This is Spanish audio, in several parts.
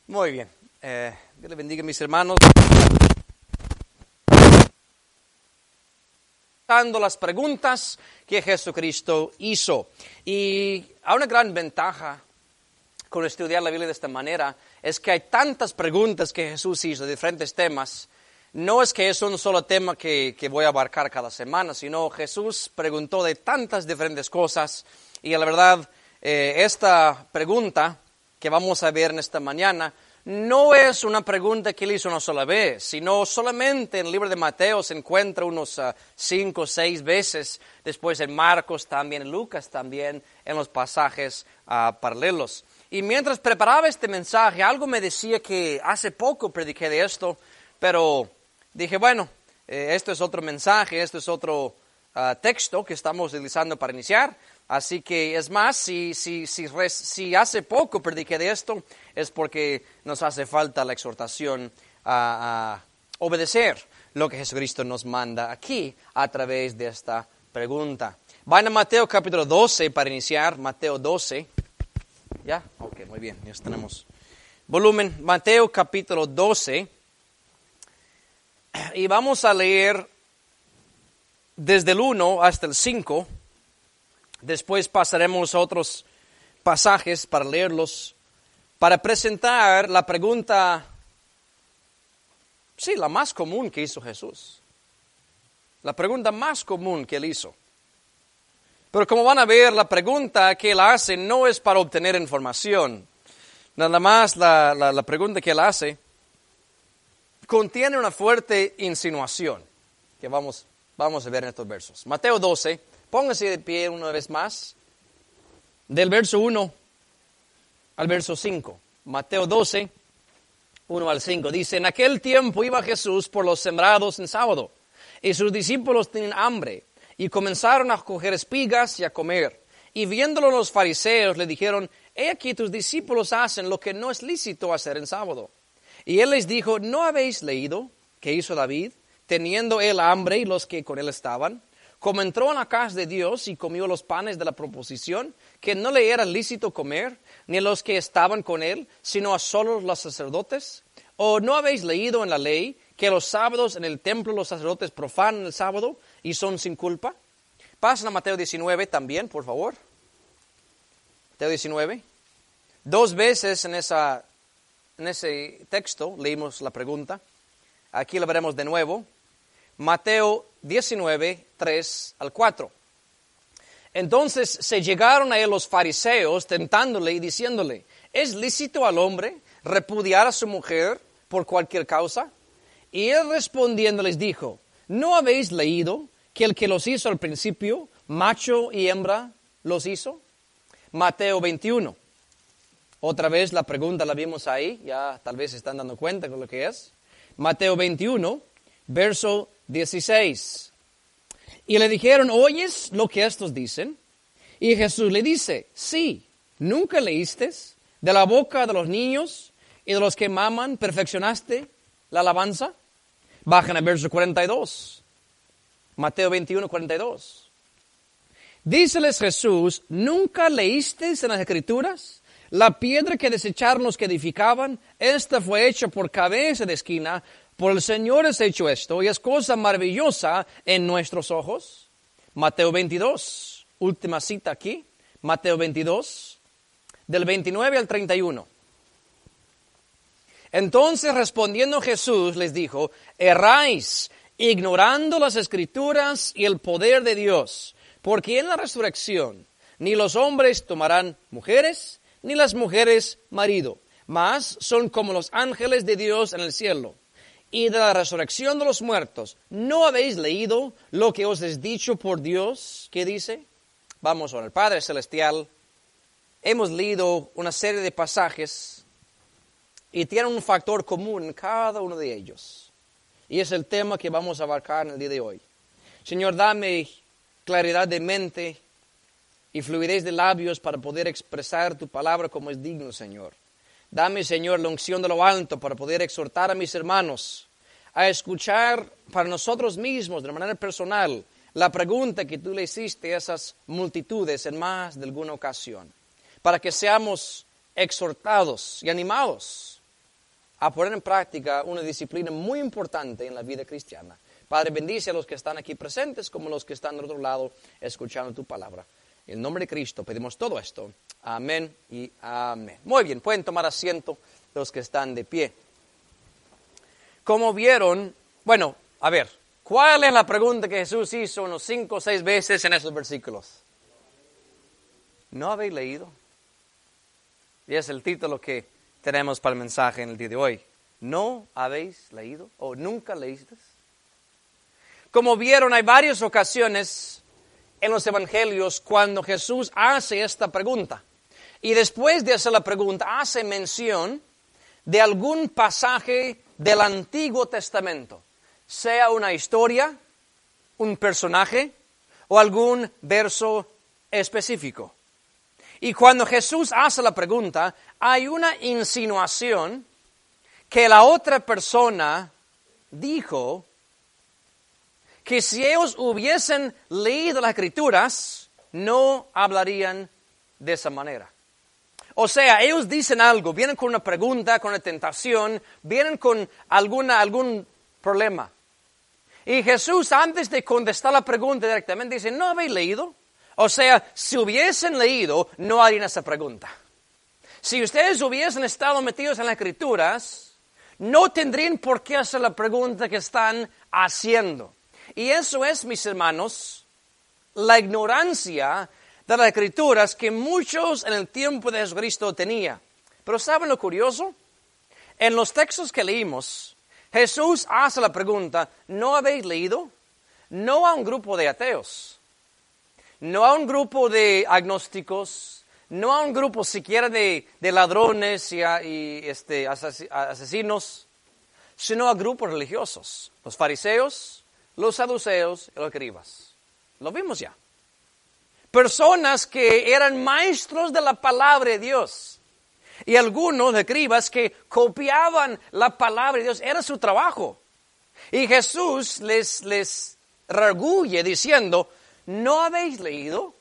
Muy bien. Dios le bendiga, mis hermanos. Dando las preguntas que Jesucristo hizo. Y hay una gran ventaja con estudiar la Biblia de esta manera, es que hay tantas preguntas que Jesús hizo de diferentes temas. No es que es un solo tema que voy a abarcar cada semana, sino Jesús preguntó de tantas diferentes cosas. Y la verdad, esta pregunta que vamos a ver en esta mañana no es una pregunta que él hizo una sola vez, sino solamente en el libro de Mateo se encuentra unos 5 o 6 veces, después en Marcos también, en Lucas también, en los pasajes paralelos. Y mientras preparaba este mensaje, algo me decía que hace poco prediqué de esto, pero dije, bueno, esto es otro mensaje, esto es otro texto que estamos utilizando para iniciar. Así que es más, si hace poco prediqué de esto, es porque nos hace falta la exhortación a obedecer lo que Jesucristo nos manda aquí a través de esta pregunta. Vayan a Mateo capítulo 12 para iniciar, Mateo 12. ¿Ya? Ok, muy bien, ya tenemos volumen. Mateo capítulo 12. Y vamos a leer desde el 1 hasta el 5. Después pasaremos a otros pasajes para leerlos, para presentar la pregunta, sí, la más común que hizo Jesús. La pregunta más común que él hizo. Pero como van a ver, la pregunta que él hace no es para obtener información. Nada más la pregunta que él hace contiene una fuerte insinuación que vamos a ver en estos versos. Mateo 12. Póngase de pie una vez más, del verso 1 al verso 5. Mateo 12, 1 al 5. Dice, en aquel tiempo iba Jesús por los sembrados en sábado, y sus discípulos tenían hambre, y comenzaron a coger espigas y a comer. Y viéndolo los fariseos le dijeron, he aquí tus discípulos hacen lo que no es lícito hacer en sábado. Y él les dijo, ¿no habéis leído qué hizo David, teniendo él hambre y los que con él estaban? Como entró en la casa de Dios y comió los panes de la proposición, que no le era lícito comer, ni a los que estaban con él, sino a solos los sacerdotes. ¿O no habéis leído en la ley que los sábados en el templo los sacerdotes profanan el sábado y son sin culpa? Pasen a Mateo 19 también, por favor. Mateo 19. 2 veces en ese texto leímos la pregunta. Aquí la veremos de nuevo. Mateo 19, 3 al 4. Entonces se llegaron a él los fariseos tentándole y diciéndole, ¿es lícito al hombre repudiar a su mujer por cualquier causa? Y él respondiendo les dijo, ¿no habéis leído que el que los hizo al principio, macho y hembra, los hizo? Mateo 21. Otra vez la pregunta la vimos ahí, ya tal vez se están dando cuenta con lo que es. Mateo 21, verso 16. Y le dijeron, ¿oyes lo que estos dicen? Y Jesús le dice, sí, ¿nunca leíste? De la boca de los niños y de los que maman, perfeccionaste la alabanza. Bajan al verso 42. Mateo 21, 42. Díceles Jesús, ¿nunca leíste en las Escrituras? La piedra que desecharon los que edificaban, esta fue hecha por cabeza de esquina. Por el Señor es hecho esto, y es cosa maravillosa en nuestros ojos. Mateo 22, última cita aquí. Mateo 22, del 29 al 31. Entonces respondiendo Jesús les dijo, erráis, ignorando las Escrituras y el poder de Dios, porque en la resurrección ni los hombres tomarán mujeres, ni las mujeres marido, mas son como los ángeles de Dios en el cielo. Y de la resurrección de los muertos, ¿no habéis leído lo que os es dicho por Dios? ¿Qué dice? Vamos a el Padre Celestial. Hemos leído una serie de pasajes y tienen un factor común en cada uno de ellos. Y es el tema que vamos a abarcar en el día de hoy. Señor, dame claridad de mente y fluidez de labios para poder expresar tu palabra como es digno, Señor. Dame, Señor, la unción de lo alto para poder exhortar a mis hermanos a escuchar para nosotros mismos, de manera personal, la pregunta que tú le hiciste a esas multitudes en más de alguna ocasión, para que seamos exhortados y animados a poner en práctica una disciplina muy importante en la vida cristiana. Padre, bendice a los que están aquí presentes como los que están del otro lado escuchando tu palabra. En el nombre de Cristo pedimos todo esto. Amén y amén. Muy bien, pueden tomar asiento los que están de pie. Como vieron, bueno, a ver, ¿cuál es la pregunta que Jesús hizo unos 5 o 6 veces en esos versículos? ¿No habéis leído? Y es el título que tenemos para el mensaje en el día de hoy. ¿No habéis leído o nunca leísteis? Como vieron, hay varias ocasiones en los evangelios cuando Jesús hace esta pregunta. Y después de hacer la pregunta, hace mención de algún pasaje del Antiguo Testamento, sea una historia, un personaje o algún verso específico. Y cuando Jesús hace la pregunta, hay una insinuación que la otra persona dijo que si ellos hubiesen leído las Escrituras, no hablarían de esa manera. O sea, ellos dicen algo, vienen con una pregunta, con una tentación, vienen con algún problema. Y Jesús, antes de contestar la pregunta directamente, dice, ¿no habéis leído? O sea, si hubiesen leído, no harían esa pregunta. Si ustedes hubiesen estado metidos en las Escrituras, no tendrían por qué hacer la pregunta que están haciendo. Y eso es, mis hermanos, la ignorancia de las Escrituras que muchos en el tiempo de Jesucristo tenían. Pero ¿saben lo curioso? En los textos que leímos, Jesús hace la pregunta, ¿no habéis leído? No a un grupo de ateos, no a un grupo de agnósticos, no a un grupo siquiera de ladrones y asesinos, sino a grupos religiosos, los fariseos, los saduceos y los escribas. Lo vimos ya. Personas que eran maestros de la palabra de Dios. Y algunos escribas que copiaban la palabra de Dios. Era su trabajo. Y Jesús les redarguye diciendo, ¿no habéis leído?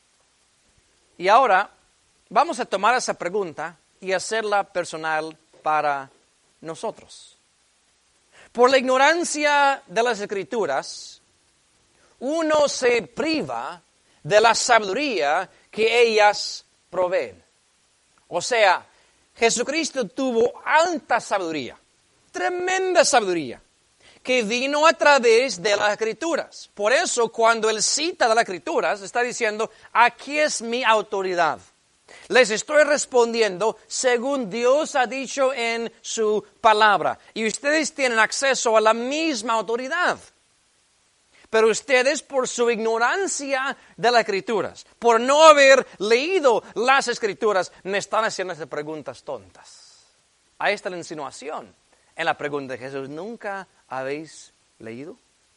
Y ahora vamos a tomar esa pregunta y hacerla personal para nosotros. Por la ignorancia de las Escrituras, uno se priva de la sabiduría que ellas proveen. O sea, Jesucristo tuvo alta sabiduría, tremenda sabiduría, que vino a través de las Escrituras. Por eso, cuando Él cita de las Escrituras, está diciendo, aquí es mi autoridad. Les estoy respondiendo según Dios ha dicho en su palabra. Y ustedes tienen acceso a la misma autoridad. Pero ustedes, por su ignorancia de las Escrituras, por no haber leído las Escrituras, me están haciendo esas preguntas tontas. Ahí está la insinuación en la pregunta de Jesús. ¿Nunca habéis leído?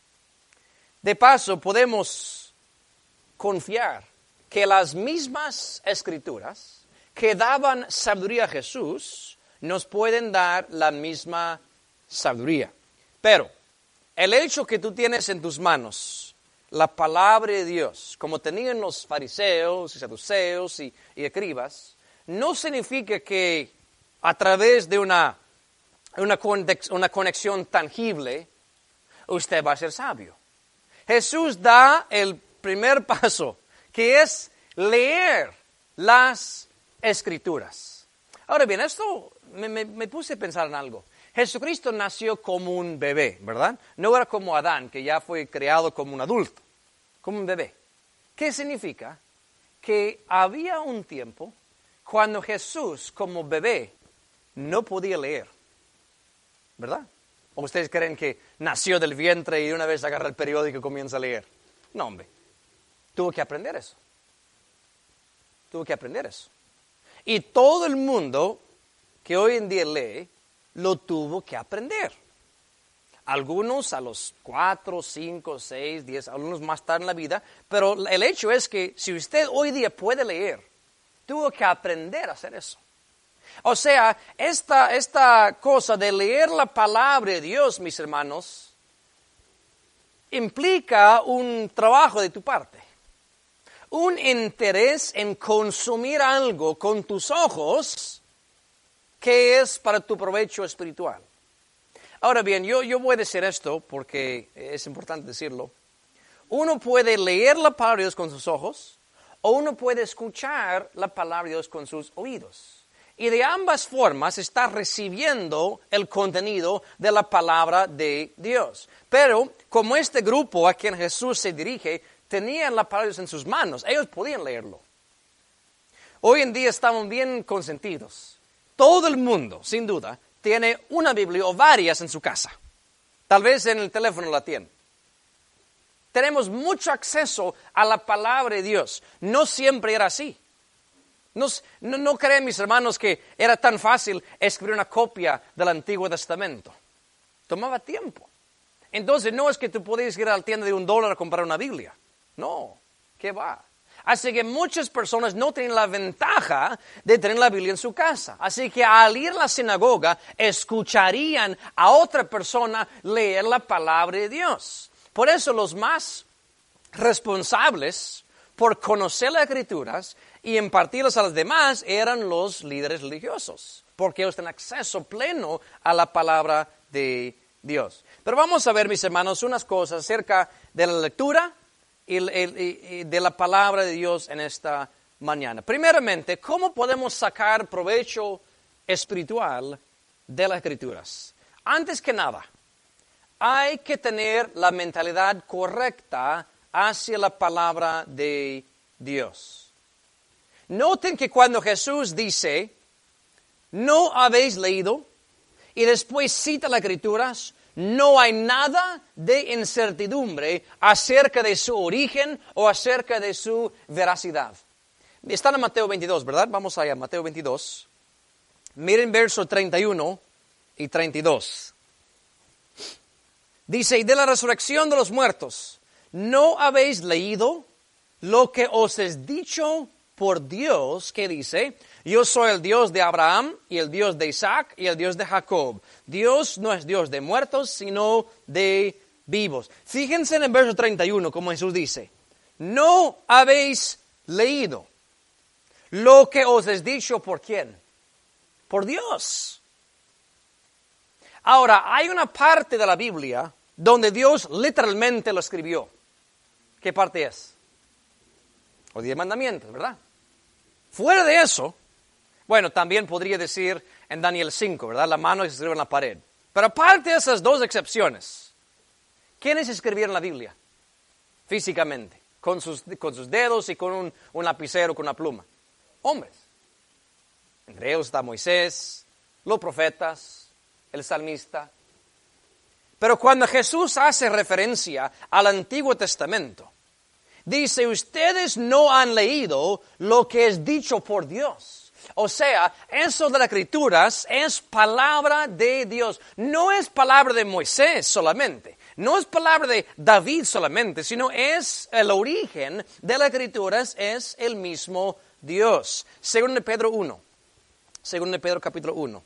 De paso, podemos confiar que las mismas Escrituras que daban sabiduría a Jesús nos pueden dar la misma sabiduría. Pero el hecho que tú tienes en tus manos la palabra de Dios, como tenían los fariseos y saduceos y escribas, no significa que a través de una conexión tangible usted va a ser sabio. Jesús da el primer paso, que es leer las Escrituras. Ahora bien, esto me puse a pensar en algo. Jesucristo nació como un bebé, ¿verdad? No era como Adán, que ya fue creado como un adulto, como un bebé. ¿Qué significa? Que había un tiempo cuando Jesús, como bebé, no podía leer, ¿verdad? ¿O ustedes creen que nació del vientre y de una vez agarra el periódico y comienza a leer? No, hombre. Tuvo que aprender eso. Y todo el mundo que hoy en día lee, lo tuvo que aprender. Algunos a los 4, 5, 6, 10, algunos más tarde en la vida, pero el hecho es que si usted hoy día puede leer, tuvo que aprender a hacer eso. O sea, esta cosa de leer la palabra de Dios, mis hermanos, implica un trabajo de tu parte. Un interés en consumir algo con tus ojos que es para tu provecho espiritual. Ahora bien, yo voy a decir esto porque es importante decirlo. Uno puede leer la palabra de Dios con sus ojos o uno puede escuchar la palabra de Dios con sus oídos. Y de ambas formas está recibiendo el contenido de la palabra de Dios. Pero como este grupo a quien Jesús se dirige tenían la palabra de Dios en sus manos, ellos podían leerlo. Hoy en día estamos bien consentidos. Todo el mundo, sin duda, tiene una Biblia o varias en su casa. Tal vez en el teléfono la tienen. Tenemos mucho acceso a la palabra de Dios. No siempre era así. No creen mis hermanos que era tan fácil escribir una copia del Antiguo Testamento. Tomaba tiempo. Entonces no es que tú podías ir a la tienda de $1 a comprar una Biblia. No, ¿qué va? Así que muchas personas no tienen la ventaja de tener la Biblia en su casa. Así que al ir a la sinagoga, escucharían a otra persona leer la palabra de Dios. Por eso los más responsables por conocer las Escrituras y impartirlas a los demás eran los líderes religiosos, porque ellos tienen acceso pleno a la palabra de Dios. Pero vamos a ver, mis hermanos, unas cosas acerca de la lectura y de la palabra de Dios en esta mañana. Primeramente, ¿cómo podemos sacar provecho espiritual de las Escrituras? Antes que nada, hay que tener la mentalidad correcta hacia la palabra de Dios. Noten que cuando Jesús dice, no habéis leído, y después cita las Escrituras, no hay nada de incertidumbre acerca de su origen o acerca de su veracidad. Están en Mateo 22, ¿verdad? Vamos allá, Mateo 22. Miren versos 31 y 32. Dice, y de la resurrección de los muertos, ¿no habéis leído lo que os es dicho por Dios, que dice, yo soy el Dios de Abraham y el Dios de Isaac y el Dios de Jacob? Dios no es Dios de muertos, sino de vivos. Fíjense en el verso 31, como Jesús dice, no habéis leído lo que os es dicho por ¿quién? Por Dios. Ahora, hay una parte de la Biblia donde Dios literalmente lo escribió. ¿Qué parte es? Los 10 mandamientos, ¿verdad? Fuera de eso, bueno, también podría decir en Daniel 5, ¿verdad? La mano que se escribe en la pared. Pero aparte de esas dos excepciones, ¿quiénes escribieron la Biblia? Físicamente, con sus dedos y con un lapicero, con una pluma. Hombres. Entre ellos está Moisés, los profetas, el salmista. Pero cuando Jesús hace referencia al Antiguo Testamento, dice, ustedes no han leído lo que es dicho por Dios. O sea, eso de las Escrituras es palabra de Dios. No es palabra de Moisés solamente. No es palabra de David solamente, sino es el origen de las Escrituras, es el mismo Dios. Según de Pedro 1. Según de Pedro capítulo 1.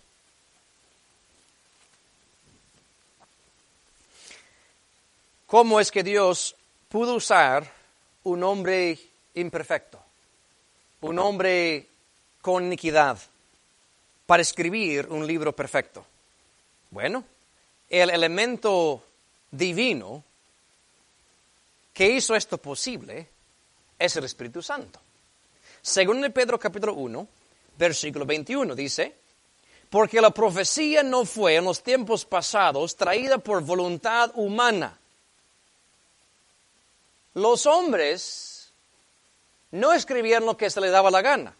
¿Cómo es que Dios pudo usar un hombre imperfecto, un hombre con iniquidad, para escribir un libro perfecto? Bueno, el elemento divino que hizo esto posible es el Espíritu Santo. Según el Pedro capítulo 1, versículo 21, dice, porque la profecía no fue en los tiempos pasados traída por voluntad humana. Los hombres no escribieron lo que se les daba la gana.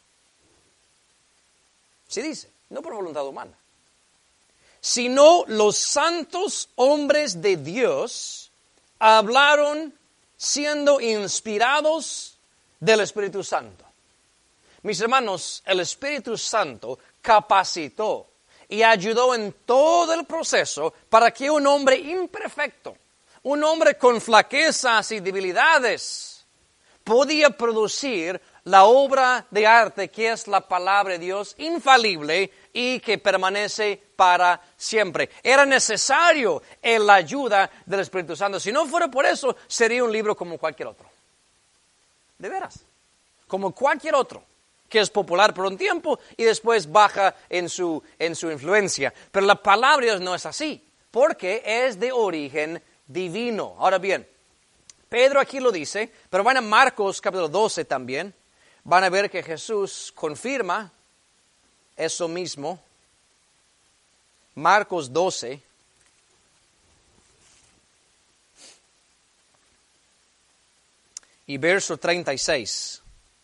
Sí dice, no por voluntad humana. Sino los santos hombres de Dios hablaron siendo inspirados del Espíritu Santo. Mis hermanos, el Espíritu Santo capacitó y ayudó en todo el proceso para que un hombre imperfecto, un hombre con flaquezas y debilidades, podía producir la obra de arte que es la palabra de Dios infalible y que permanece para siempre. Era necesario la ayuda del Espíritu Santo. Si no fuera por eso, sería un libro como cualquier otro. De veras, como cualquier otro. que es popular por un tiempo y después baja en su influencia. Pero la palabra de Dios no es así, porque es de origen divino. Ahora bien, Pedro aquí lo dice, pero van a Marcos capítulo 12 también, van a ver que Jesús confirma eso mismo. Marcos 12. Y verso 36.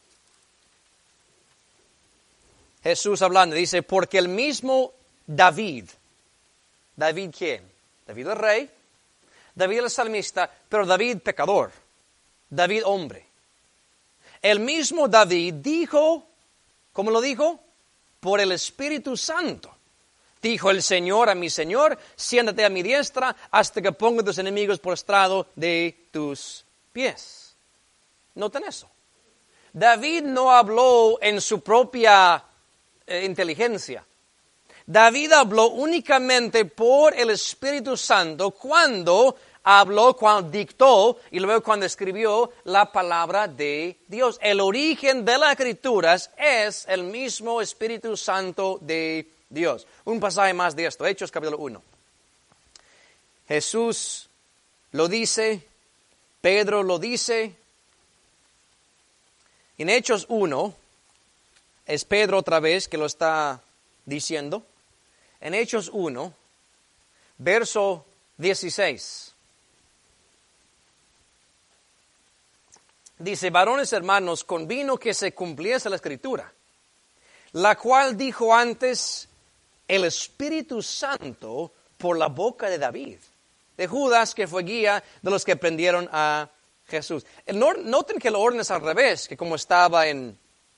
Jesús hablando, dice, porque el mismo David, ¿David quién? David el rey, David el salmista, pero David pecador, David hombre. El mismo David dijo, ¿cómo lo dijo? Por el Espíritu Santo. Dijo el Señor a mi Señor, siéntate a mi diestra hasta que ponga tus enemigos por estrado de tus pies. Noten eso. David no habló en su propia inteligencia. David habló únicamente por el Espíritu Santo cuando habló, cuando dictó y luego cuando escribió la palabra de Dios. El origen de las Escrituras es el mismo Espíritu Santo de Dios. Un pasaje más de esto, Hechos capítulo 1. Jesús lo dice, Pedro lo dice. En Hechos 1, es Pedro otra vez que lo está diciendo. En Hechos 1, verso 16. Dice, varones hermanos, convino que se cumpliese la Escritura, la cual dijo antes el Espíritu Santo por la boca de David, de Judas, que fue guía de los que prendieron a Jesús. Noten que el orden es al revés, que como estaba en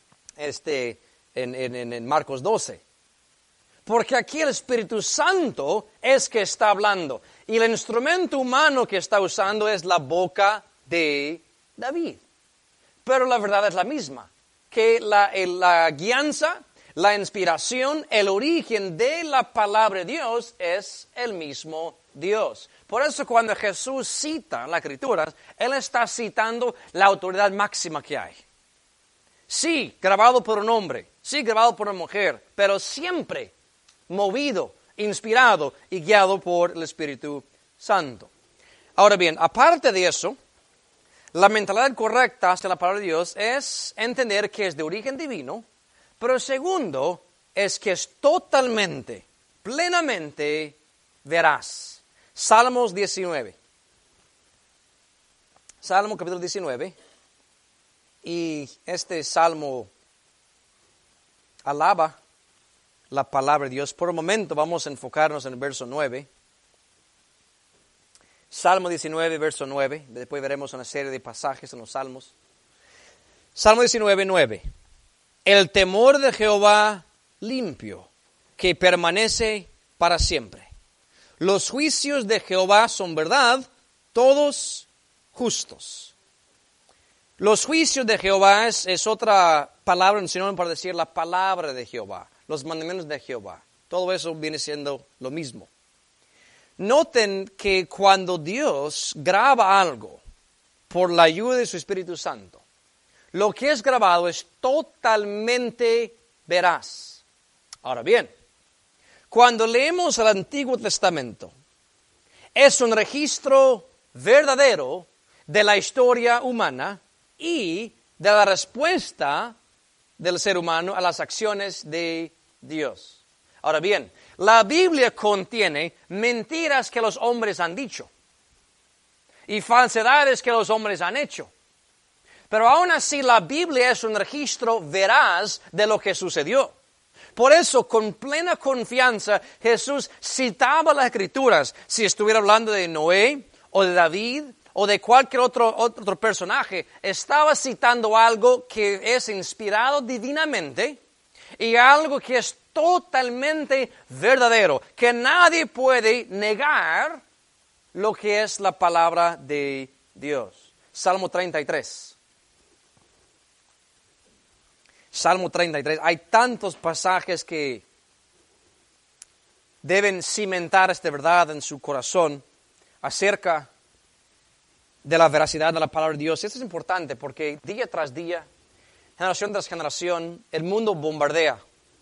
Marcos 12. Porque aquí el Espíritu Santo es que está hablando. Y el instrumento humano que está usando es la boca de David. Pero la verdad es la misma. Que la guianza, la inspiración, el origen de la palabra de Dios es el mismo Dios. Por eso cuando Jesús cita las Escrituras, Él está citando la autoridad máxima que hay. Sí, grabado por un hombre, sí, grabado por una mujer, pero siempre movido, inspirado y guiado por el Espíritu Santo. Ahora bien, aparte de eso, la mentalidad correcta hacia la palabra de Dios es entender que es de origen divino, pero segundo, es que es totalmente, plenamente veraz. Salmos 19. Salmo capítulo 19. Y este salmo alaba la palabra de Dios. Por un momento vamos a enfocarnos en el verso 9. Salmo 19, verso 9. Después veremos una serie de pasajes en los salmos. Salmo 19, 9. El temor de Jehová limpio, que permanece para siempre. Los juicios de Jehová son verdad, todos justos. Los juicios de Jehová es otra palabra, un sinónimo para decir la palabra de Jehová, los mandamientos de Jehová. Todo eso viene siendo lo mismo. Noten que cuando Dios graba algo por la ayuda de su Espíritu Santo, lo que es grabado es totalmente veraz. Ahora bien, cuando leemos el Antiguo Testamento, es un registro verdadero de la historia humana y de la respuesta del ser humano a las acciones de Dios. Ahora bien, la Biblia contiene mentiras que los hombres han dicho y falsedades que los hombres han hecho. Pero aún así la Biblia es un registro veraz de lo que sucedió. Por eso, con plena confianza, Jesús citaba las Escrituras. Si estuviera hablando de Noé o de David o de cualquier otro personaje, estaba citando algo que es inspirado divinamente y algo que es totalmente verdadero, que nadie puede negar lo que es la palabra de Dios. Salmo 33. Salmo 33. Hay tantos pasajes que deben cimentar esta verdad en su corazón acerca de la veracidad de la palabra de Dios. Esto es importante porque día tras día generación tras generación, el mundo bombardea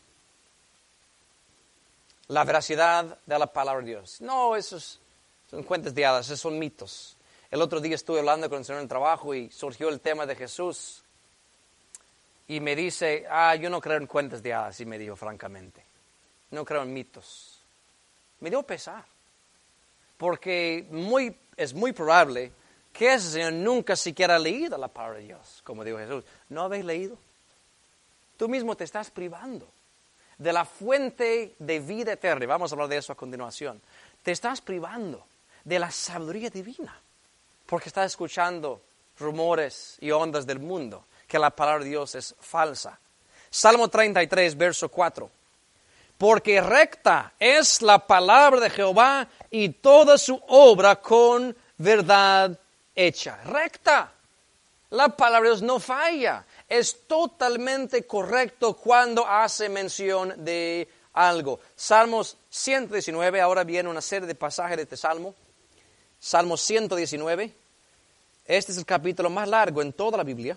la veracidad de la palabra de Dios. No, esos son cuentos de hadas, esos son mitos. El otro día estuve hablando con el Señor en el trabajo y surgió el tema de Jesús. Y me dice, yo no creo en cuentos de hadas, y me dijo francamente. No creo en mitos. Me dio pesar. Porque es muy probable que ese Señor nunca siquiera ha leído la palabra de Dios. Como dijo Jesús, ¿no habéis leído? Tú mismo te estás privando de la fuente de vida eterna. Vamos a hablar de eso a continuación. Te estás privando de la sabiduría divina. Porque estás escuchando rumores y ondas del mundo, que la palabra de Dios es falsa. Salmo 33, verso 4. Porque recta es la palabra de Jehová y toda su obra con verdad hecha. Recta. La palabra de Dios no falla. Es totalmente correcto cuando hace mención de algo. Salmos 119, ahora viene una serie de pasajes de este salmo. Salmo 119. Este es el capítulo más largo en toda la Biblia.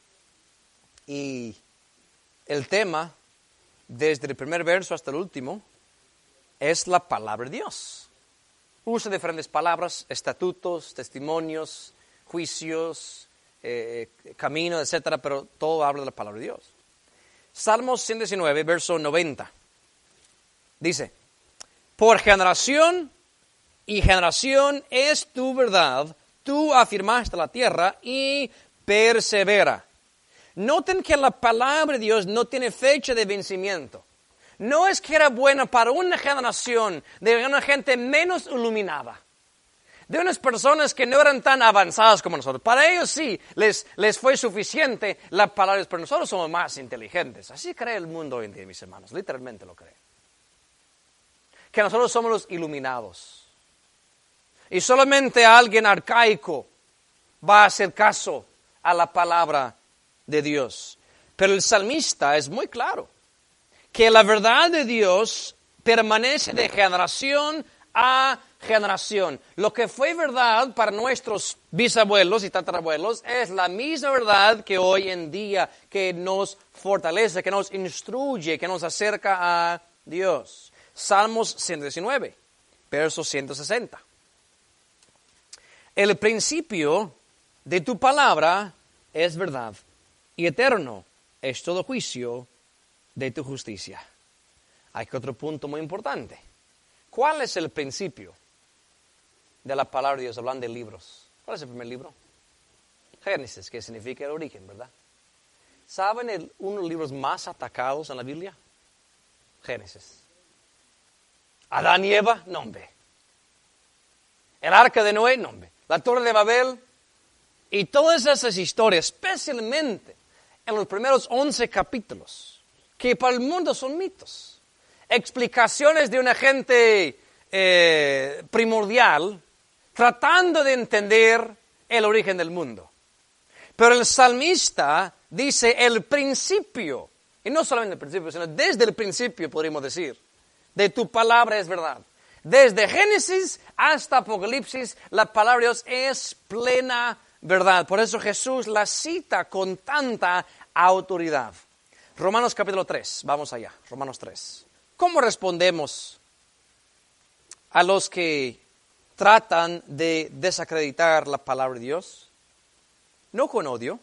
Y el tema, desde el primer verso hasta el último, es la palabra de Dios. Usa diferentes palabras, estatutos, testimonios, juicios, camino, etcétera, pero todo habla de la palabra de Dios. Salmos 119, verso 90. Dice, por generación y generación es tu verdad, tú afirmaste la tierra y persevera. Noten que la palabra de Dios no tiene fecha de vencimiento. No es que era buena para una generación de una gente menos iluminada, de unas personas que no eran tan avanzadas como nosotros. Para ellos sí, les fue suficiente la palabra de Dios, pero nosotros somos más inteligentes. Así cree el mundo hoy en día, mis hermanos, literalmente lo cree. Que nosotros somos los iluminados. Y solamente alguien arcaico va a hacer caso a la palabra de Dios. Pero el salmista es muy claro que la verdad de Dios permanece de generación a generación. Lo que fue verdad para nuestros bisabuelos y tatarabuelos es la misma verdad que hoy en día, que nos fortalece, que nos instruye, que nos acerca a Dios. Salmos 119, verso 160. El principio de tu palabra es verdad, y eterno es todo juicio de tu justicia. Hay otro punto muy importante. ¿Cuál es el principio de la palabra de Dios? Hablando de libros. ¿Cuál es el primer libro? Génesis, que significa el origen, ¿verdad? ¿Saben uno de los libros más atacados en la Biblia? Génesis. Adán y Eva, no, hombre. El arca de Noé, no, hombre. La torre de Babel. Y todas esas historias, especialmente en los primeros 11 capítulos, que para el mundo son mitos. Explicaciones de una gente primordial, tratando de entender el origen del mundo. Pero el salmista dice el principio, y no solamente el principio, sino desde el principio podríamos decir, de tu palabra es verdad. Desde Génesis hasta Apocalipsis, la palabra de Dios es plena verdad. Por eso Jesús la cita con tanta autoridad. Romanos capítulo 3, vamos allá, Romanos 3. ¿Cómo respondemos a los que tratan de desacreditar la palabra de Dios? No con odio.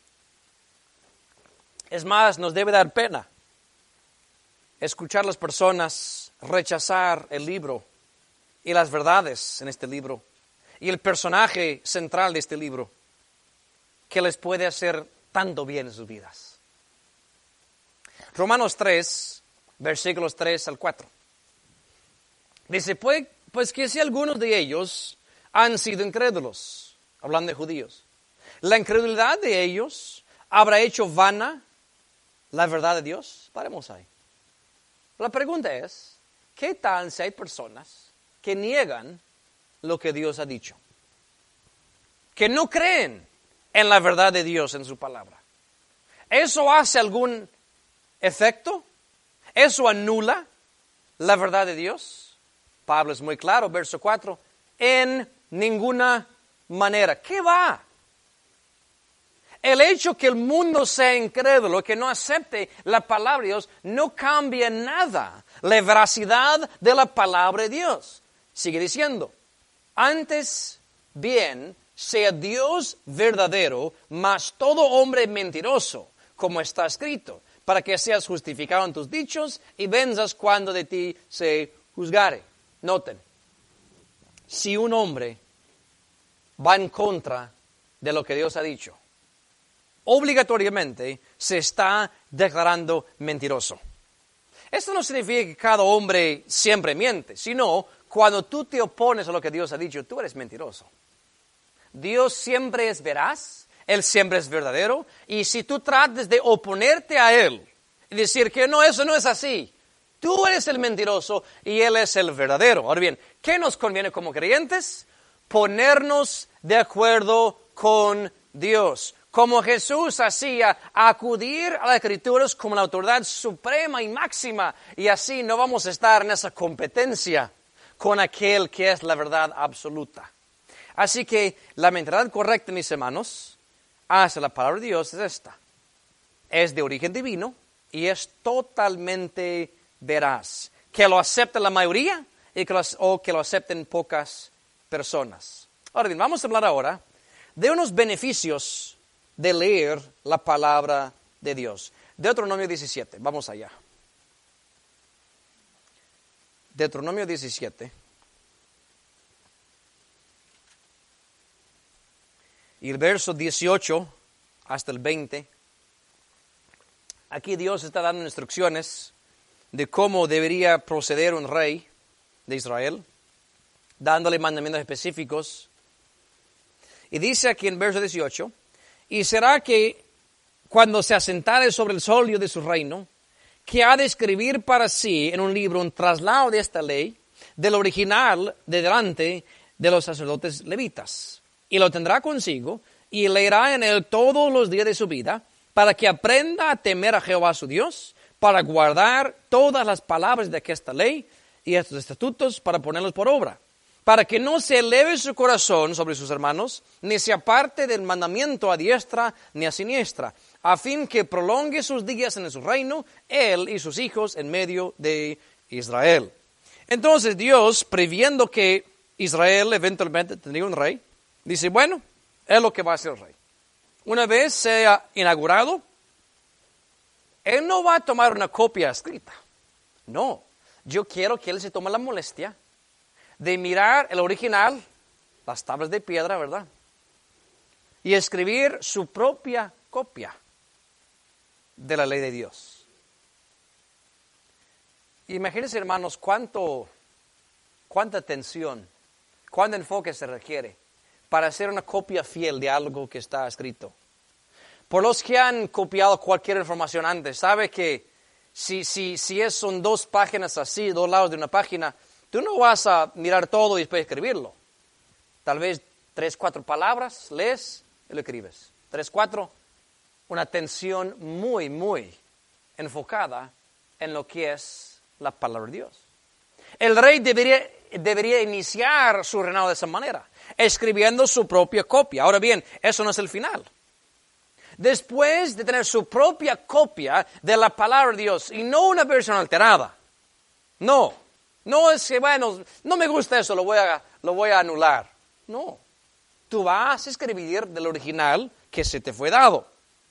Es más, nos debe dar pena escuchar a las personas rechazar el libro y las verdades en este libro y el personaje central de este libro que les puede hacer tanto bien en sus vidas. Romanos 3, versículos 3 al 4. Dice, pues que si algunos de ellos han sido incrédulos, hablando de judíos, la incredulidad de ellos habrá hecho vana la verdad de Dios. Paremos ahí. La pregunta es, ¿qué tal si hay personas que niegan lo que Dios ha dicho? Que no creen en la verdad de Dios en su palabra. ¿Eso hace algún efecto? ¿Eso anula la verdad de Dios? Pablo es muy claro, verso 4, en ninguna manera. ¿Qué va? El hecho que el mundo sea incrédulo, que no acepte la palabra de Dios, no cambia nada la veracidad de la palabra de Dios. Sigue diciendo, antes bien sea Dios verdadero, mas todo hombre mentiroso, como está escrito, para que seas justificado en tus dichos y venzas cuando de ti se juzgare. Noten, si un hombre va en contra de lo que Dios ha dicho, obligatoriamente se está declarando mentiroso. Esto no significa que cada hombre siempre miente, sino cuando tú te opones a lo que Dios ha dicho, tú eres mentiroso. Dios siempre es veraz, Él siempre es verdadero, y si tú tratas de oponerte a Él y decir que no, eso no es así, tú eres el mentiroso y Él es el verdadero. Ahora bien, ¿qué nos conviene como creyentes? Ponernos de acuerdo con Dios. Como Jesús hacía, acudir a las Escrituras como la autoridad suprema y máxima, y así no vamos a estar en esa competencia con aquel que es la verdad absoluta. Así que la mentalidad correcta, mis hermanos, hacia la palabra de Dios es esta. Es de origen divino y es totalmente veraz. Que lo acepte la mayoría o que lo acepten pocas personas. Ahora bien, vamos a hablar ahora de unos beneficios de leer la palabra de Dios. Deuteronomio 17, vamos allá. Deuteronomio 17. Y el verso 18 hasta el 20. Aquí Dios está dando instrucciones de cómo debería proceder un rey de Israel, dándole mandamientos específicos. Y dice aquí en verso 18, y será que cuando se asentare sobre el solio de su reino, que ha de escribir para sí en un libro un traslado de esta ley, del original de delante de los sacerdotes levitas. Y lo tendrá consigo, y leerá en él todos los días de su vida, para que aprenda a temer a Jehová su Dios, para guardar todas las palabras de esta ley y estos estatutos, para ponerlos por obra, para que no se eleve su corazón sobre sus hermanos, ni se aparte del mandamiento a diestra ni a siniestra, a fin que prolongue sus días en su reino, él y sus hijos en medio de Israel. Entonces Dios, previendo que Israel eventualmente tendría un rey, dice, bueno, es lo que va a ser el rey. Una vez sea inaugurado, él no va a tomar una copia escrita. No, yo quiero que él se tome la molestia de mirar el original, las tablas de piedra, ¿verdad? Y escribir su propia copia de la ley de Dios. Imagínense, hermanos, cuánta atención, cuánto enfoque se requiere para hacer una copia fiel de algo que está escrito. Por los que han copiado cualquier información antes, sabe que si son 2 páginas así, 2 lados de una página, tú no vas a mirar todo y después escribirlo. Tal vez 3, 4 palabras, lees y lo escribes. 3, 4, una atención muy, muy enfocada en lo que es la palabra de Dios. El rey debería iniciar su reinado de esa manera, escribiendo su propia copia. Ahora bien, eso no es el final. Después de tener su propia copia de la palabra de Dios, y no una versión alterada. No es que, bueno, no me gusta eso, lo voy a anular. No, tú vas a escribir del original que se te fue dado.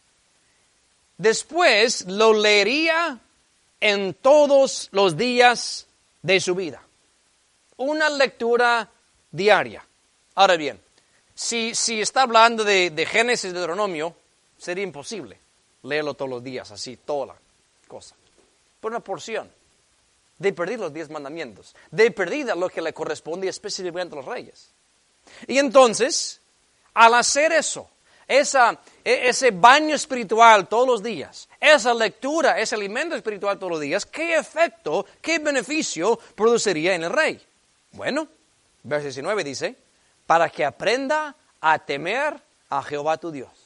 Después lo leería en todos los días de su vida. Una lectura diaria. Ahora bien, si está hablando de Génesis, de Deuteronomio, sería imposible leerlo todos los días, así, toda la cosa. Por una porción. De perdida los 10 mandamientos. De perdida lo que le corresponde específicamente a los reyes. Y entonces, al hacer eso, ese baño espiritual todos los días, esa lectura, ese alimento espiritual todos los días, ¿qué efecto, qué beneficio produciría en el rey? Bueno, verso 19 dice, para que aprenda a temer a Jehová tu Dios.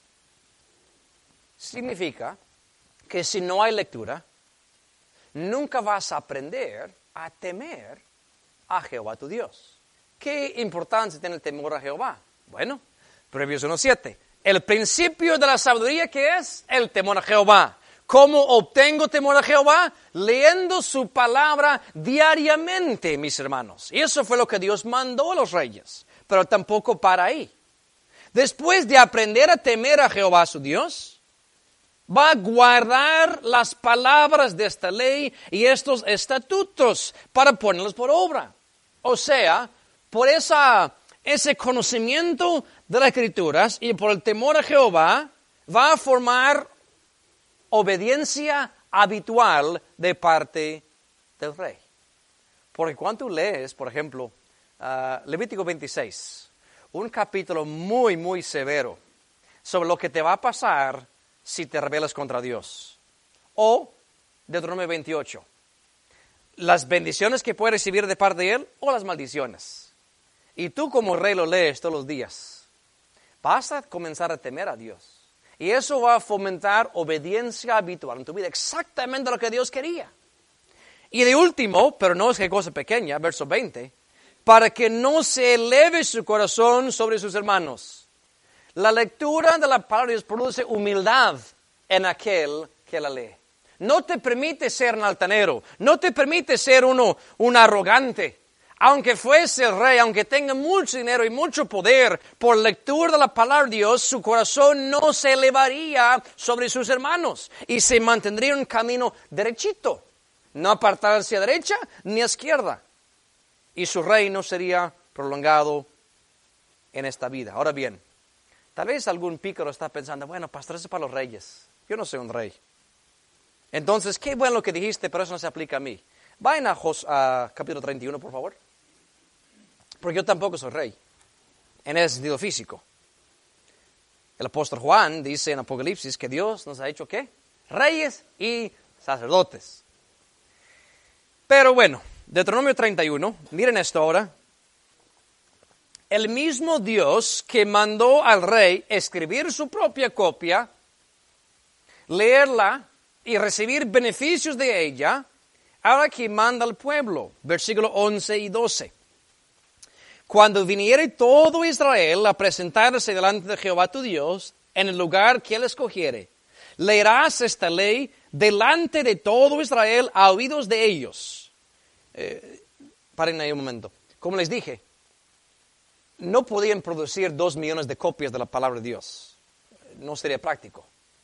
Significa que si no hay lectura, nunca vas a aprender a temer a Jehová tu Dios. ¿Qué importancia tiene el temor a Jehová? Bueno, Proverbios 1:7. El principio de la sabiduría, ¿qué es? El temor a Jehová. ¿Cómo obtengo temor a Jehová? Leyendo su palabra diariamente, mis hermanos. Y eso fue lo que Dios mandó a los reyes. Pero tampoco para ahí. Después de aprender a temer a Jehová su Dios, va a guardar las palabras de esta ley y estos estatutos para ponerlos por obra. O sea, por ese conocimiento de las Escrituras y por el temor a Jehová, va a formar obediencia habitual de parte del rey. Porque cuando tú lees, por ejemplo, Levítico 26, un capítulo muy, muy severo sobre lo que te va a pasar si te rebelas contra Dios. O Deuteronomio 28, las bendiciones que puedes recibir de parte de Él o las maldiciones. Y tú como rey lo lees todos los días. Vas a comenzar a temer a Dios. Y eso va a fomentar obediencia habitual en tu vida. Exactamente lo que Dios quería. Y de último, pero no es que cosa pequeña, verso 20, para que no se eleve su corazón sobre sus hermanos. La lectura de la palabra de Dios produce humildad en aquel que la lee. No te permite ser un altanero, no te permite ser un arrogante. Aunque fuese el rey, aunque tenga mucho dinero y mucho poder, por lectura de la palabra de Dios, su corazón no se elevaría sobre sus hermanos y se mantendría en un camino derechito, no apartar hacia derecha ni a izquierda. Y su reino sería prolongado en esta vida. Ahora bien, tal vez algún pícaro está pensando, bueno, pastor, eso es para los reyes. Yo no soy un rey. Entonces, qué bueno lo que dijiste, pero eso no se aplica a mí. Vayan a capítulo 31, por favor. Porque yo tampoco soy rey, en ese sentido físico. El apóstol Juan dice en Apocalipsis que Dios nos ha hecho, ¿qué? Reyes y sacerdotes. Pero bueno, Deuteronomio 31, miren esto ahora. El mismo Dios que mandó al rey escribir su propia copia, leerla y recibir beneficios de ella, ahora que manda al pueblo, versículos 11 y 12. Cuando viniere todo Israel a presentarse delante de Jehová tu Dios, en el lugar que él escogiere, leerás esta ley delante de todo Israel a oídos de ellos. Paren ahí un momento. Como les dije, no podían producir 2 millones de copias de la palabra de Dios. No sería práctico.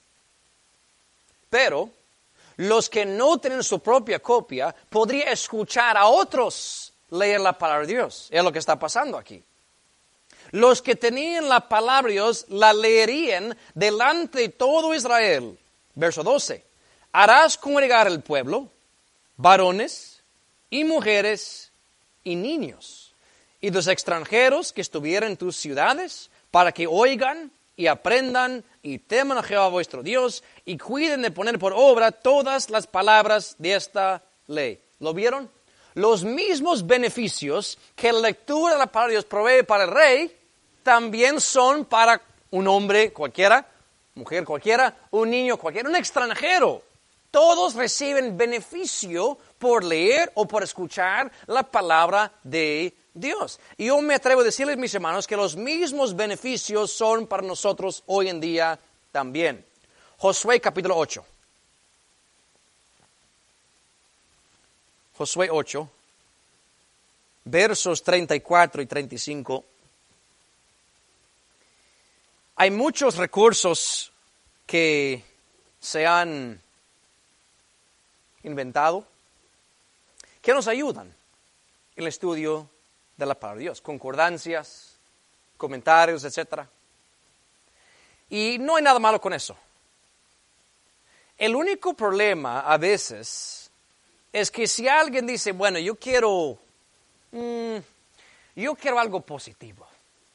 Pero los que no tienen su propia copia, podrían escuchar a otros leer la palabra de Dios. Es lo que está pasando aquí. Los que tenían la palabra de Dios la leerían delante de todo Israel. Verso 12. Harás congregar el pueblo, varones y mujeres y niños, y los extranjeros que estuvieran en tus ciudades, para que oigan y aprendan y teman a Jehová vuestro Dios y cuiden de poner por obra todas las palabras de esta ley. ¿Lo vieron? Los mismos beneficios que la lectura de la palabra de Dios provee para el rey, también son para un hombre cualquiera, mujer cualquiera, un niño cualquiera, un extranjero. Todos reciben beneficio por leer o por escuchar la palabra de Dios. Y yo me atrevo a decirles, mis hermanos, que los mismos beneficios son para nosotros hoy en día también. Josué capítulo 8. Josué 8, versos 34 y 35. Hay muchos recursos que se han inventado que nos ayudan en el estudio de la palabra de Dios. Concordancias, comentarios, etc. Y no hay nada malo con eso. El único problema a veces es que si alguien dice, bueno, yo quiero algo positivo.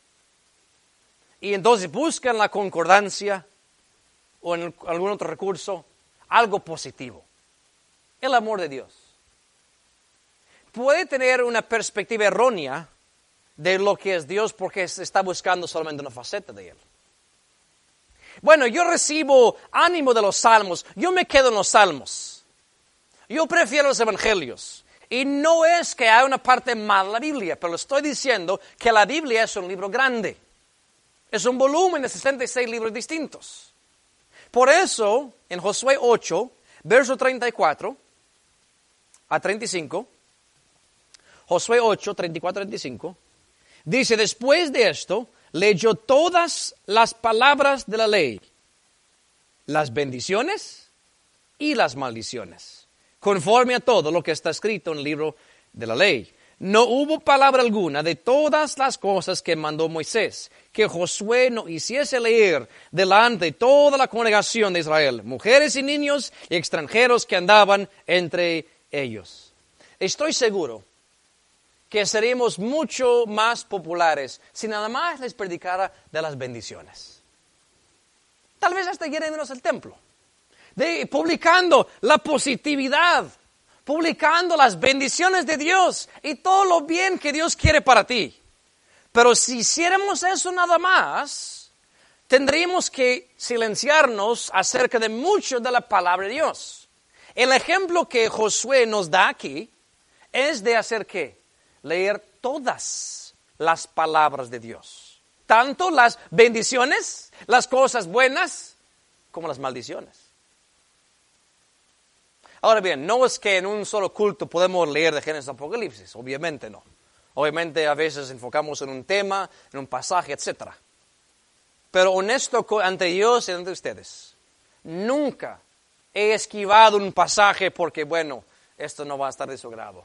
Y entonces buscan la concordancia o en algún otro recurso, algo positivo. El amor de Dios. Puede tener una perspectiva errónea de lo que es Dios porque se está buscando solamente una faceta de Él. Bueno, yo recibo ánimo de los salmos, yo me quedo en los salmos. Yo prefiero los evangelios. Y no es que haya una parte mala de la Biblia, pero estoy diciendo que la Biblia es un libro grande. Es un volumen de 66 libros distintos. Por eso, en Josué 8, verso 34 a 35, Josué 8, 34 a 35, dice, después de esto, leyó todas las palabras de la ley, las bendiciones y las maldiciones, conforme a todo lo que está escrito en el libro de la ley. No hubo palabra alguna de todas las cosas que mandó Moisés, que Josué no hiciese leer delante de toda la congregación de Israel, mujeres y niños y extranjeros que andaban entre ellos. Estoy seguro que seríamos mucho más populares si nada más les predicara de las bendiciones. Tal vez hasta llenen menos el templo, publicando la positividad, publicando las bendiciones de Dios y todo lo bien que Dios quiere para ti. Pero si hiciéramos eso nada más, tendríamos que silenciarnos acerca de mucho de la palabra de Dios. El ejemplo que Josué nos da aquí es de hacer ¿qué? Leer todas las palabras de Dios. Tanto las bendiciones, las cosas buenas, como las maldiciones. Ahora bien, no es que en un solo culto podemos leer de Génesis a Apocalipsis, obviamente no. Obviamente a veces enfocamos en un tema, en un pasaje, etc. Pero honesto ante Dios y ante ustedes, nunca he esquivado un pasaje porque, bueno, esto no va a estar de su grado.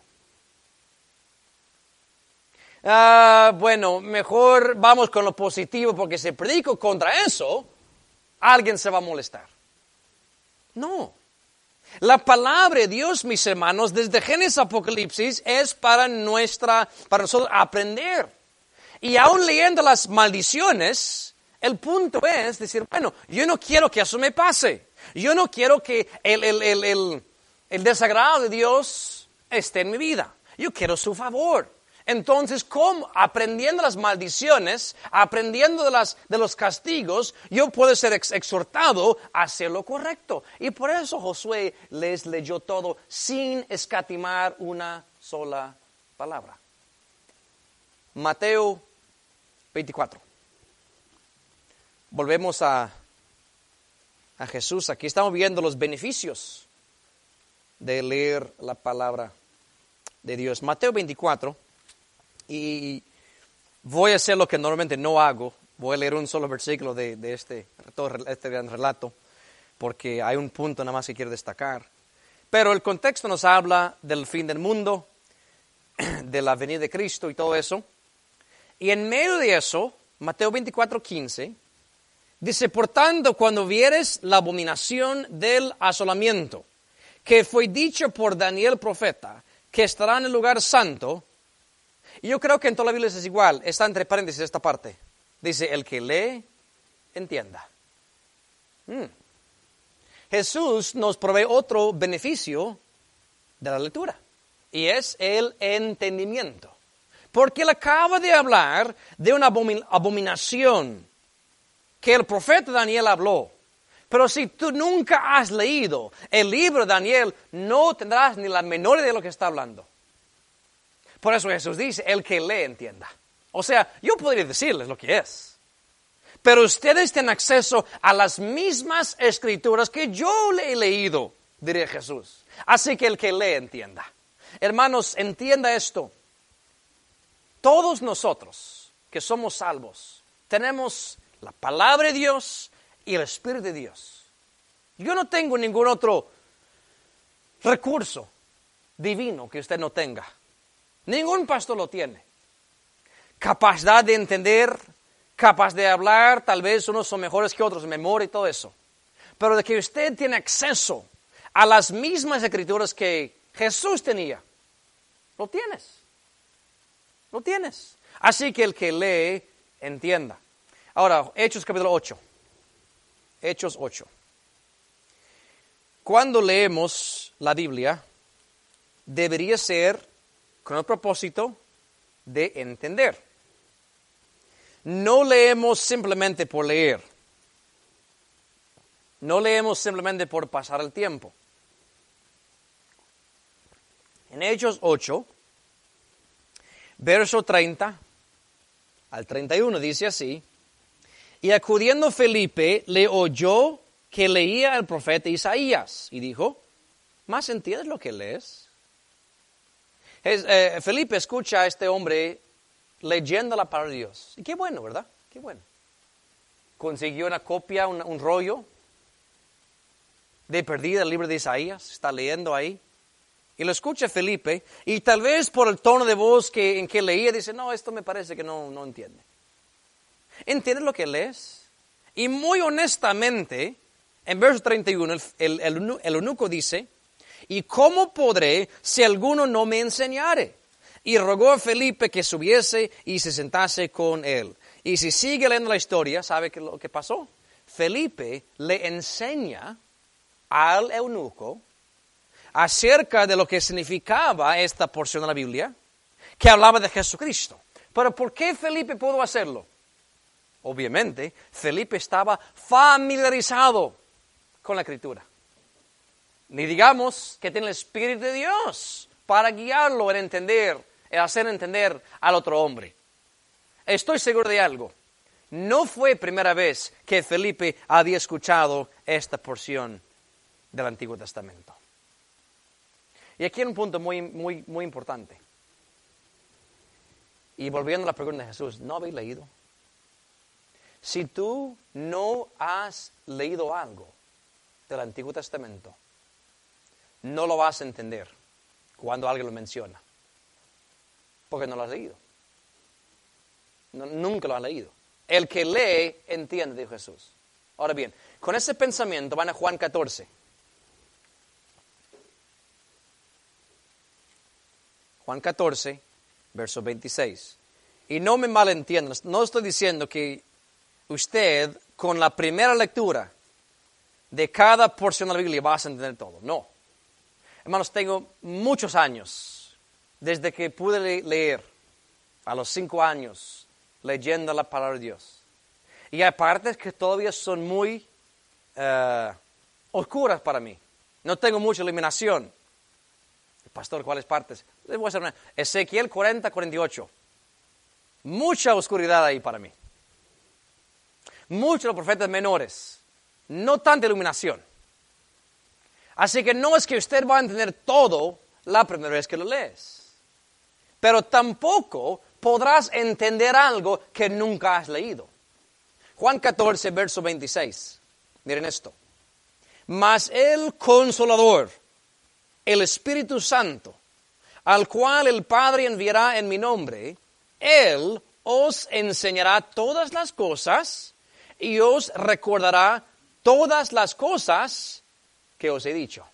Bueno, mejor vamos con lo positivo porque si predico contra eso, alguien se va a molestar. No. La palabra de Dios, mis hermanos, desde Génesis a Apocalipsis es para nosotros aprender. Y aún leyendo las maldiciones, el punto es decir, bueno, yo no quiero que eso me pase. Yo no quiero que el desagrado de Dios esté en mi vida. Yo quiero su favor. Entonces, ¿cómo? Aprendiendo las maldiciones, aprendiendo de los castigos, yo puedo ser exhortado a hacer lo correcto. Y por eso Josué les leyó todo sin escatimar una sola palabra. Mateo 24. Volvemos a Jesús. Aquí estamos viendo los beneficios de leer la palabra de Dios. Mateo 24. Y voy a hacer lo que normalmente no hago. Voy a leer un solo versículo de este gran relato, porque hay un punto nada más que quiero destacar. Pero el contexto nos habla del fin del mundo, de la venida de Cristo y todo eso. Y en medio de eso, Mateo 24:15, dice, por tanto, cuando vieres la abominación del asolamiento, que fue dicho por Daniel profeta, que estará en el lugar santo. Y yo creo que en toda la Biblia es igual. Está entre paréntesis esta parte. Dice, el que lee, entienda. Jesús nos provee otro beneficio de la lectura. Y es el entendimiento. Porque él acaba de hablar de una abominación que el profeta Daniel habló. Pero si tú nunca has leído el libro de Daniel, no tendrás ni la menor idea de lo que está hablando. Por eso Jesús dice, el que lee entienda. O sea, yo podría decirles lo que es. Pero ustedes tienen acceso a las mismas escrituras que yo le he leído, diría Jesús. Así que el que lee entienda. Hermanos, entienda esto. Todos nosotros que somos salvos, tenemos la palabra de Dios y el Espíritu de Dios. Yo no tengo ningún otro recurso divino que usted no tenga. Ningún pastor lo tiene. Capacidad de entender, capaz de hablar, tal vez unos son mejores que otros, memoria y todo eso. Pero de que usted tiene acceso a las mismas escrituras que Jesús tenía, lo tienes. Lo tienes. Así que el que lee, entienda. Ahora, Hechos capítulo 8. Hechos 8. Cuando leemos la Biblia, debería ser con el propósito de entender. No leemos simplemente por leer. No leemos simplemente por pasar el tiempo. En Hechos 8, verso 30 al 31 dice así, Y acudiendo Felipe, le oyó que leía el profeta Isaías y dijo, ¿más entiendes lo que lees? Felipe escucha a este hombre leyendo la palabra de Dios. Y qué bueno, ¿verdad? Qué bueno. Consiguió una copia, un rollo de perdida el libro de Isaías. Está leyendo ahí. Y lo escucha Felipe. Y tal vez por el tono de voz en que leía, dice, no, esto me parece que no entiende. ¿Entiendes lo que lees? Y muy honestamente, en verso 31, el eunuco dice, ¿y cómo podré si alguno no me enseñare? Y rogó a Felipe que subiese y se sentase con él. Y si sigue leyendo la historia, ¿sabe lo que pasó? Felipe le enseña al eunuco acerca de lo que significaba esta porción de la Biblia, que hablaba de Jesucristo. Pero ¿por qué Felipe pudo hacerlo? Obviamente, Felipe estaba familiarizado con la Escritura. Ni digamos que tiene el Espíritu de Dios para guiarlo en hacer entender al otro hombre. Estoy seguro de algo. No fue primera vez que Felipe había escuchado esta porción del Antiguo Testamento. Y aquí hay un punto muy, muy, muy importante. Y volviendo a la pregunta de Jesús, ¿no habéis leído? Si tú no has leído algo del Antiguo Testamento, no lo vas a entender cuando alguien lo menciona. Porque no lo has leído. Nunca lo has leído. El que lee, entiende, dijo Jesús. Ahora bien, con ese pensamiento van a Juan 14. Juan 14, verso 26. Y no me malentiendan, no estoy diciendo que usted, con la primera lectura de cada porción de la Biblia, va a entender todo. No. Hermanos, tengo muchos años, desde que pude leer, a los 5 años, leyendo la palabra de Dios. Y hay partes que todavía son muy oscuras para mí. No tengo mucha iluminación. Pastor, ¿cuáles partes? Les voy a hacer una. Ezequiel 40, 48. Mucha oscuridad ahí para mí. Muchos de los profetas menores. No tanta iluminación. Así que no es que usted va a entender todo la primera vez que lo lees. Pero tampoco podrás entender algo que nunca has leído. Juan 14, verso 26. Miren esto. Mas el Consolador, el Espíritu Santo, al cual el Padre enviará en mi nombre, Él os enseñará todas las cosas y os recordará todas las cosas que os he dicho.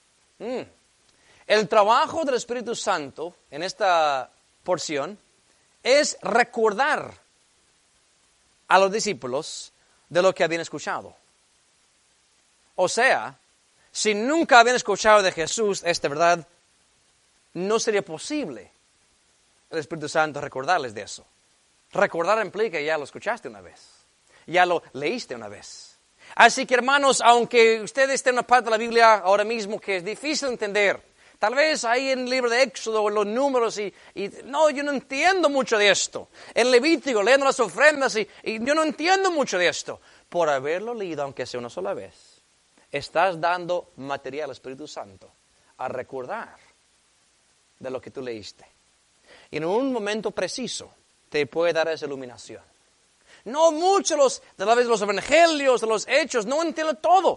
El trabajo del Espíritu Santo en esta porción es recordar a los discípulos de lo que habían escuchado. O sea, si nunca habían escuchado de Jesús esta verdad, no sería posible el Espíritu Santo recordarles de eso. Recordar implica ya lo escuchaste una vez, ya lo leíste una vez. Así que hermanos, aunque ustedes estén en una parte de la Biblia ahora mismo que es difícil entender, tal vez ahí en el libro de Éxodo, los números, no, yo no entiendo mucho de esto. En Levítico, leyendo las ofrendas, y yo no entiendo mucho de esto. Por haberlo leído, aunque sea una sola vez, estás dando material al Espíritu Santo a recordar de lo que tú leíste. Y en un momento preciso te puede dar esa iluminación. No muchos de los evangelios, de los hechos, no entiendo todo.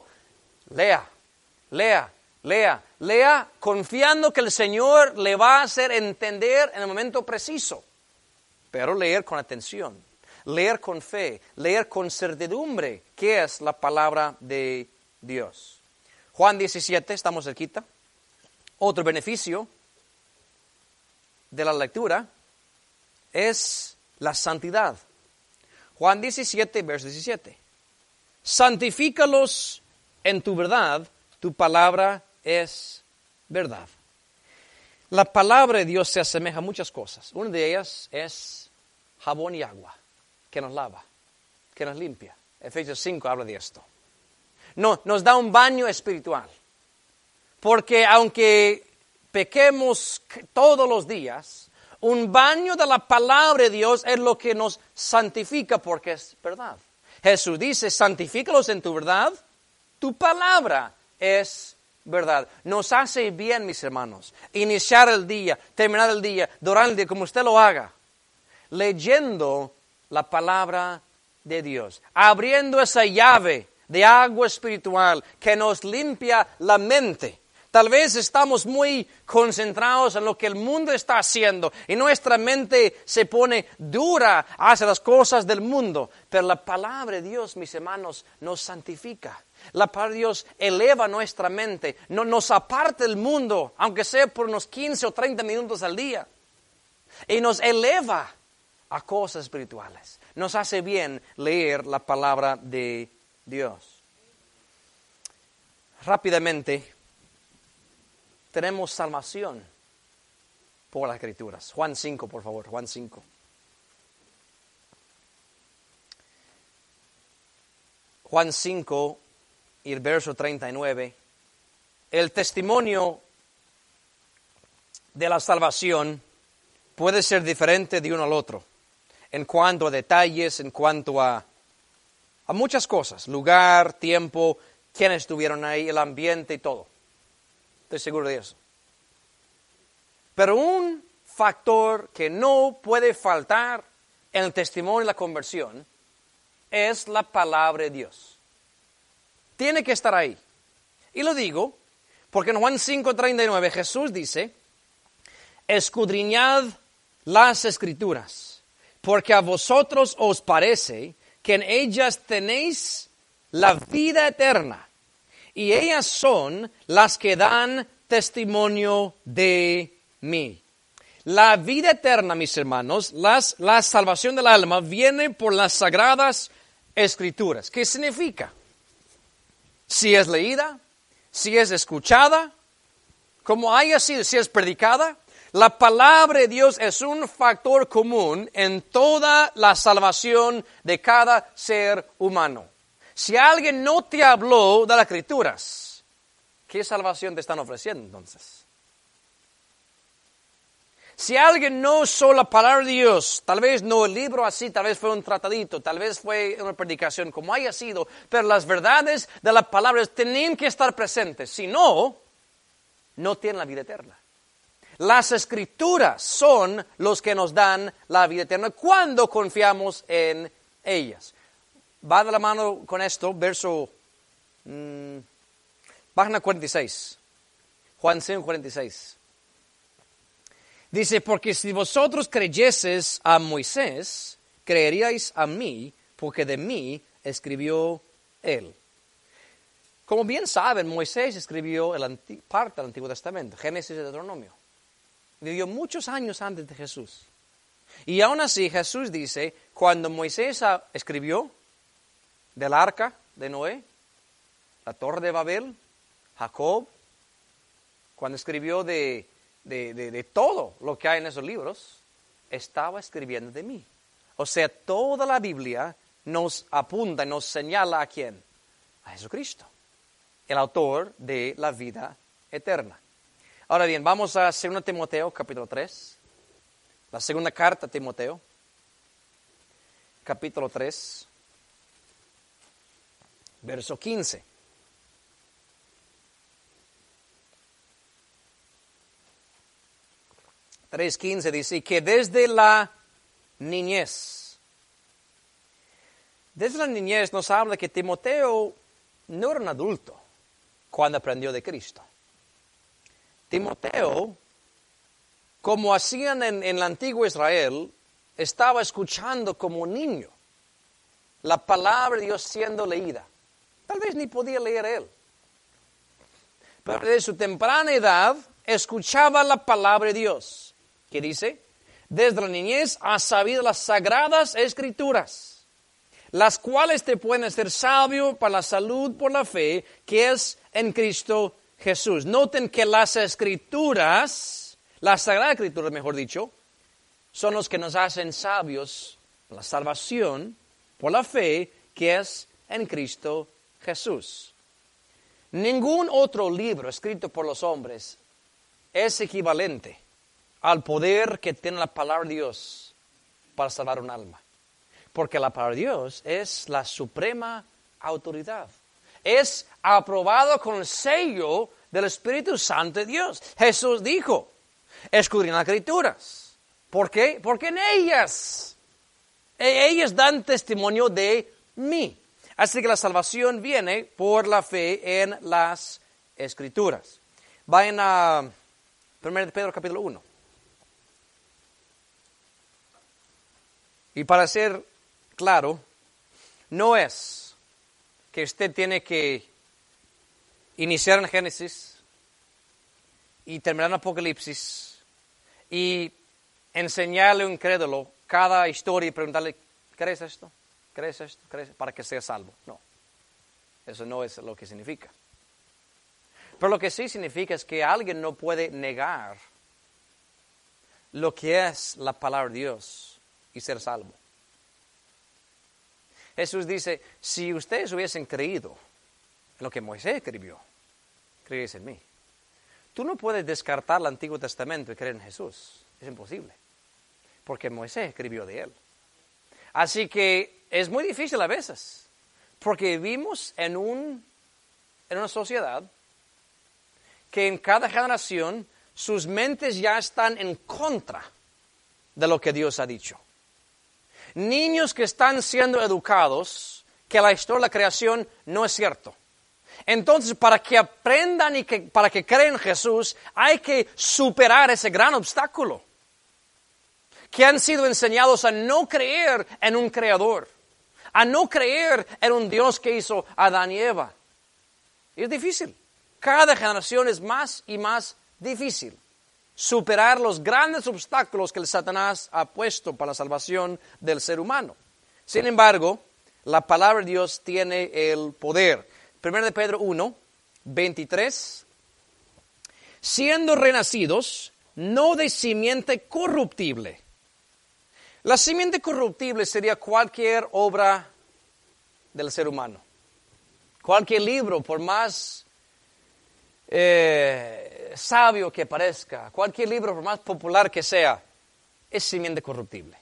Lea, confiando que el Señor le va a hacer entender en el momento preciso. Pero leer con atención, leer con fe, leer con certidumbre, que es la palabra de Dios. Juan 17, estamos cerquita. Otro beneficio de la lectura es la santidad. Juan 17, verso 17. Santifícalos en tu verdad, tu palabra es verdad. La palabra de Dios se asemeja a muchas cosas. Una de ellas es jabón y agua, que nos lava, que nos limpia. Efesios 5 habla de esto. No, nos da un baño espiritual. Porque aunque pequemos todos los días, un baño de la palabra de Dios es lo que nos santifica porque es verdad. Jesús dice, santifícalos en tu verdad, tu palabra es verdad. Nos hace bien, mis hermanos, iniciar el día, terminar el día, durar el día, como usted lo haga, leyendo la palabra de Dios, abriendo esa llave de agua espiritual que nos limpia la mente. Tal vez estamos muy concentrados en lo que el mundo está haciendo y nuestra mente se pone dura hacia las cosas del mundo. Pero la palabra de Dios, mis hermanos, nos santifica. La palabra de Dios eleva nuestra mente, no nos aparta del mundo, aunque sea por unos 15 o 30 minutos al día. Y nos eleva a cosas espirituales. Nos hace bien leer la palabra de Dios. Rápidamente, tenemos salvación por las Escrituras. Juan 5, por favor, Juan 5. Juan 5 y el verso 39. El testimonio de la salvación puede ser diferente de uno al otro, en cuanto a detalles, en cuanto a muchas cosas, lugar, tiempo, quiénes estuvieron ahí, el ambiente y todo. Estoy seguro de eso. Pero un factor que no puede faltar en el testimonio de la conversión es la palabra de Dios. Tiene que estar ahí. Y lo digo porque en Juan 5:39 Jesús dice, escudriñad las Escrituras, porque a vosotros os parece que en ellas tenéis la vida eterna, y ellas son las que dan testimonio de mí. La vida eterna, mis hermanos, la salvación del alma viene por las sagradas Escrituras. ¿Qué significa? Si es leída, si es escuchada, como haya sido, si es predicada, la palabra de Dios es un factor común en toda la salvación de cada ser humano. Si alguien no te habló de las Escrituras, ¿qué salvación te están ofreciendo entonces? Si alguien no usó la palabra de Dios, tal vez no el libro así, tal vez fue un tratadito, tal vez fue una predicación, como haya sido, pero las verdades de la palabra tienen que estar presentes. Si no, no tienen la vida eterna. Las Escrituras son los que nos dan la vida eterna cuando confiamos en ellas. Va de la mano con esto, verso, página 46, Juan 5, 46. Dice, porque si vosotros creyeseis a Moisés, creeríais a mí, porque de mí escribió él. Como bien saben, Moisés escribió parte del Antiguo Testamento, Génesis y Deuteronomio. Vivió muchos años antes de Jesús. Y aún así Jesús dice, cuando Moisés escribió del arca de Noé, la torre de Babel, Jacob, cuando escribió de todo lo que hay en esos libros, estaba escribiendo de mí. O sea, toda la Biblia nos apunta, nos señala a quién, a Jesucristo, el autor de la vida eterna. Ahora bien, vamos a 2 Timoteo, capítulo 3, la segunda carta a Timoteo, capítulo 3, verso 15. (3:15) dice que desde la niñez nos habla que Timoteo no era un adulto cuando aprendió de Cristo. Timoteo, como hacían en el antiguo Israel, estaba escuchando como niño la palabra de Dios siendo leída. Tal vez ni podía leer él. Pero desde su temprana edad escuchaba la palabra de Dios. ¿Qué dice? Desde la niñez has sabido las sagradas Escrituras, las cuales te pueden hacer sabio para la salud por la fe que es en Cristo Jesús. Noten que las Escrituras, las sagradas Escrituras, mejor dicho, son los que nos hacen sabios para la salvación por la fe que es en Cristo Jesús. Ningún otro libro escrito por los hombres es equivalente al poder que tiene la palabra de Dios para salvar un alma. Porque la palabra de Dios es la suprema autoridad. Es aprobado con el sello del Espíritu Santo de Dios. Jesús dijo, escudriñad las Escrituras. ¿Por qué? Porque en ellas dan testimonio de mí. Así que la salvación viene por la fe en las Escrituras. Vayan a 1 Pedro capítulo 1. Y para ser claro, no es que usted tiene que iniciar en Génesis y terminar en Apocalipsis y enseñarle a un incrédulo cada historia y preguntarle, ¿crees esto? ¿Crees esto? ¿Crees? Para que sea salvo. No, eso no es lo que significa. Pero lo que sí significa es que alguien no puede negar lo que es la palabra de Dios y ser salvo. Jesús dice, si ustedes hubiesen creído en lo que Moisés escribió, creéis en mí. Tú no puedes descartar el Antiguo Testamento y creer en Jesús. Es imposible. Porque Moisés escribió de él. Así que es muy difícil a veces. Porque vivimos en una sociedad que en cada generación sus mentes ya están en contra de lo que Dios ha dicho. Niños que están siendo educados que la historia de la creación no es cierto. Entonces, para que aprendan y para que crean en Jesús, hay que superar ese gran obstáculo. Que han sido enseñados a no creer en un creador, a no creer en un Dios que hizo a Adán y Eva. Y es difícil. Cada generación es más y más difícil superar los grandes obstáculos que el Satanás ha puesto para la salvación del ser humano. Sin embargo, la palabra de Dios tiene el poder. 1 Pedro 1, 23. Siendo renacidos, no de simiente corruptible. La simiente corruptible sería cualquier obra del ser humano. Cualquier libro, por más sabio que parezca, cualquier libro, por más popular que sea, es simiente corruptible.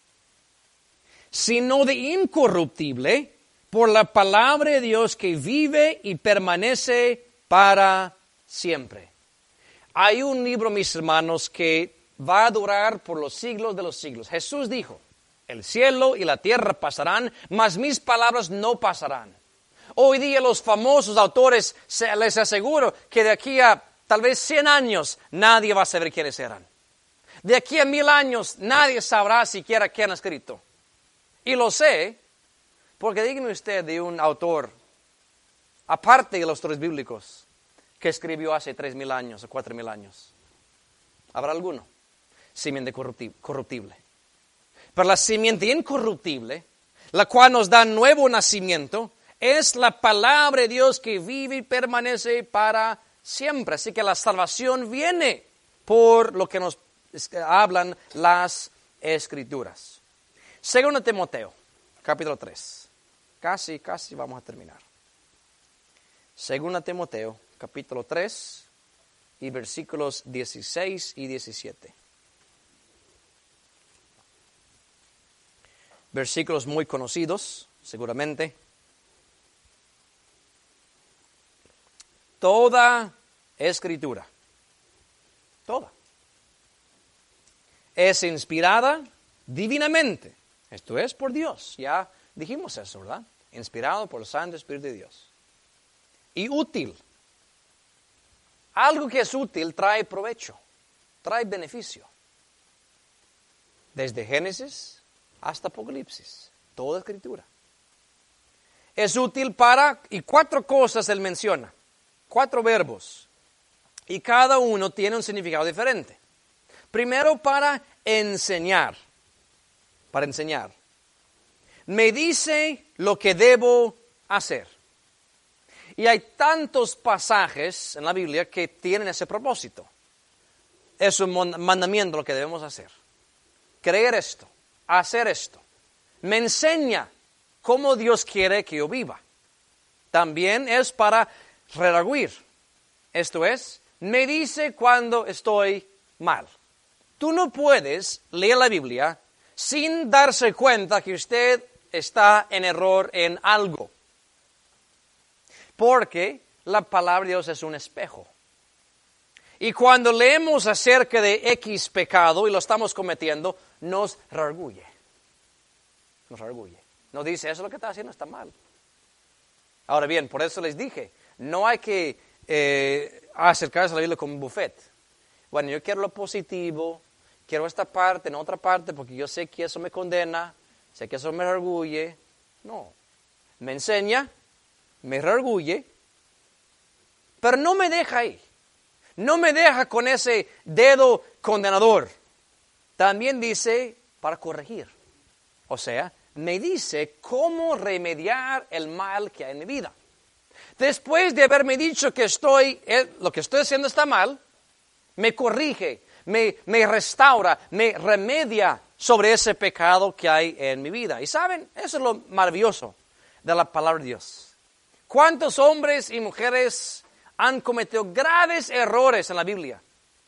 Sino de incorruptible, por la palabra de Dios que vive y permanece para siempre. Hay un libro, mis hermanos, que va a durar por los siglos de los siglos. Jesús dijo, el cielo y la tierra pasarán, mas mis palabras no pasarán. Hoy día los famosos autores, les aseguro que de aquí a tal vez 100 años nadie va a saber quiénes eran. De aquí a 1000 años nadie sabrá siquiera qué han escrito. Y lo sé porque dígame usted de un autor, aparte de los autores bíblicos, que escribió hace 3000 años o 4000 años. ¿Habrá alguno? Simiente corruptible. Pero la simiente incorruptible, la cual nos da nuevo nacimiento, es la palabra de Dios que vive y permanece para siempre. Así que la salvación viene por lo que nos hablan las Escrituras. 2 Timoteo, capítulo 3. Casi vamos a terminar. 2 Timoteo, capítulo 3 y versículos 16 y 17. Versículos muy conocidos, seguramente. Toda Escritura, toda, es inspirada divinamente. Esto es por Dios. Ya dijimos eso, ¿verdad? Inspirado por el Santo Espíritu de Dios. Y útil. Algo que es útil trae provecho, trae beneficio. Desde Génesis hasta Apocalipsis, toda Escritura. Es útil y 4 cosas él menciona. 4 verbos. Y cada uno tiene un significado diferente. Primero, para enseñar. Para enseñar. Me dice lo que debo hacer. Y hay tantos pasajes en la Biblia que tienen ese propósito. Es un mandamiento lo que debemos hacer. Creer esto. Hacer esto. Me enseña cómo Dios quiere que yo viva. También es para redarguir. Esto es, me dice cuando estoy mal. Tú no puedes leer la Biblia sin darse cuenta que usted está en error en algo. Porque la palabra de Dios es un espejo. Y cuando leemos acerca de X pecado y lo estamos cometiendo, nos redarguye. Nos redarguye. Nos dice, eso es lo que está haciendo, está mal. Ahora bien, por eso les dije, no hay que acercarse a la Biblia como un buffet. Bueno, yo quiero lo positivo, quiero esta parte, no otra parte, porque yo sé que eso me condena, sé que eso me redarguye. No, me enseña, me redarguye, pero no me deja ahí. No me deja con ese dedo condenador. También dice para corregir. O sea, me dice cómo remediar el mal que hay en mi vida. Después de haberme dicho que lo que estoy haciendo está mal, me corrige, me restaura, me remedia sobre ese pecado que hay en mi vida. Y saben, eso es lo maravilloso de la palabra de Dios. ¿Cuántos hombres y mujeres han cometido graves errores en la Biblia?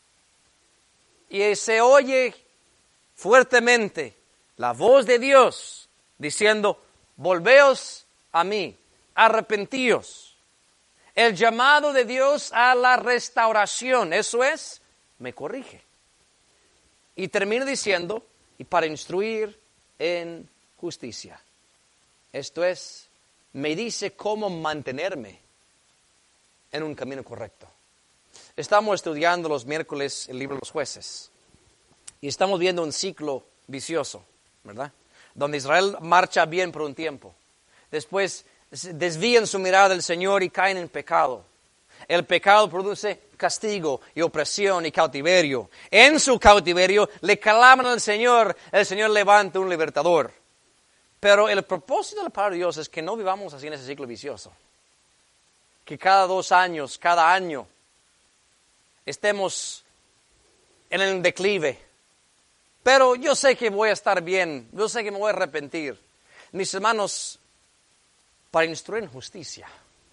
Y se oye fuertemente la voz de Dios diciendo, volveos a mí, arrepentíos. El llamado de Dios a la restauración, eso es, me corrige. Y termino diciendo, y para instruir en justicia. Esto es, me dice cómo mantenerme en un camino correcto. Estamos estudiando los miércoles el libro de los jueces. Y estamos viendo un ciclo vicioso, ¿verdad? Donde Israel marcha bien por un tiempo. Después desvían su mirada del Señor y caen en pecado. El pecado produce castigo y opresión y cautiverio. En su cautiverio le claman al Señor, el Señor levanta un libertador. Pero el propósito de la palabra de Dios es que no vivamos así en ese ciclo vicioso. Que cada 2 años, cada año, estemos en el declive. Pero yo sé que voy a estar bien, yo sé que me voy a arrepentir. Mis hermanos, para instruir en justicia.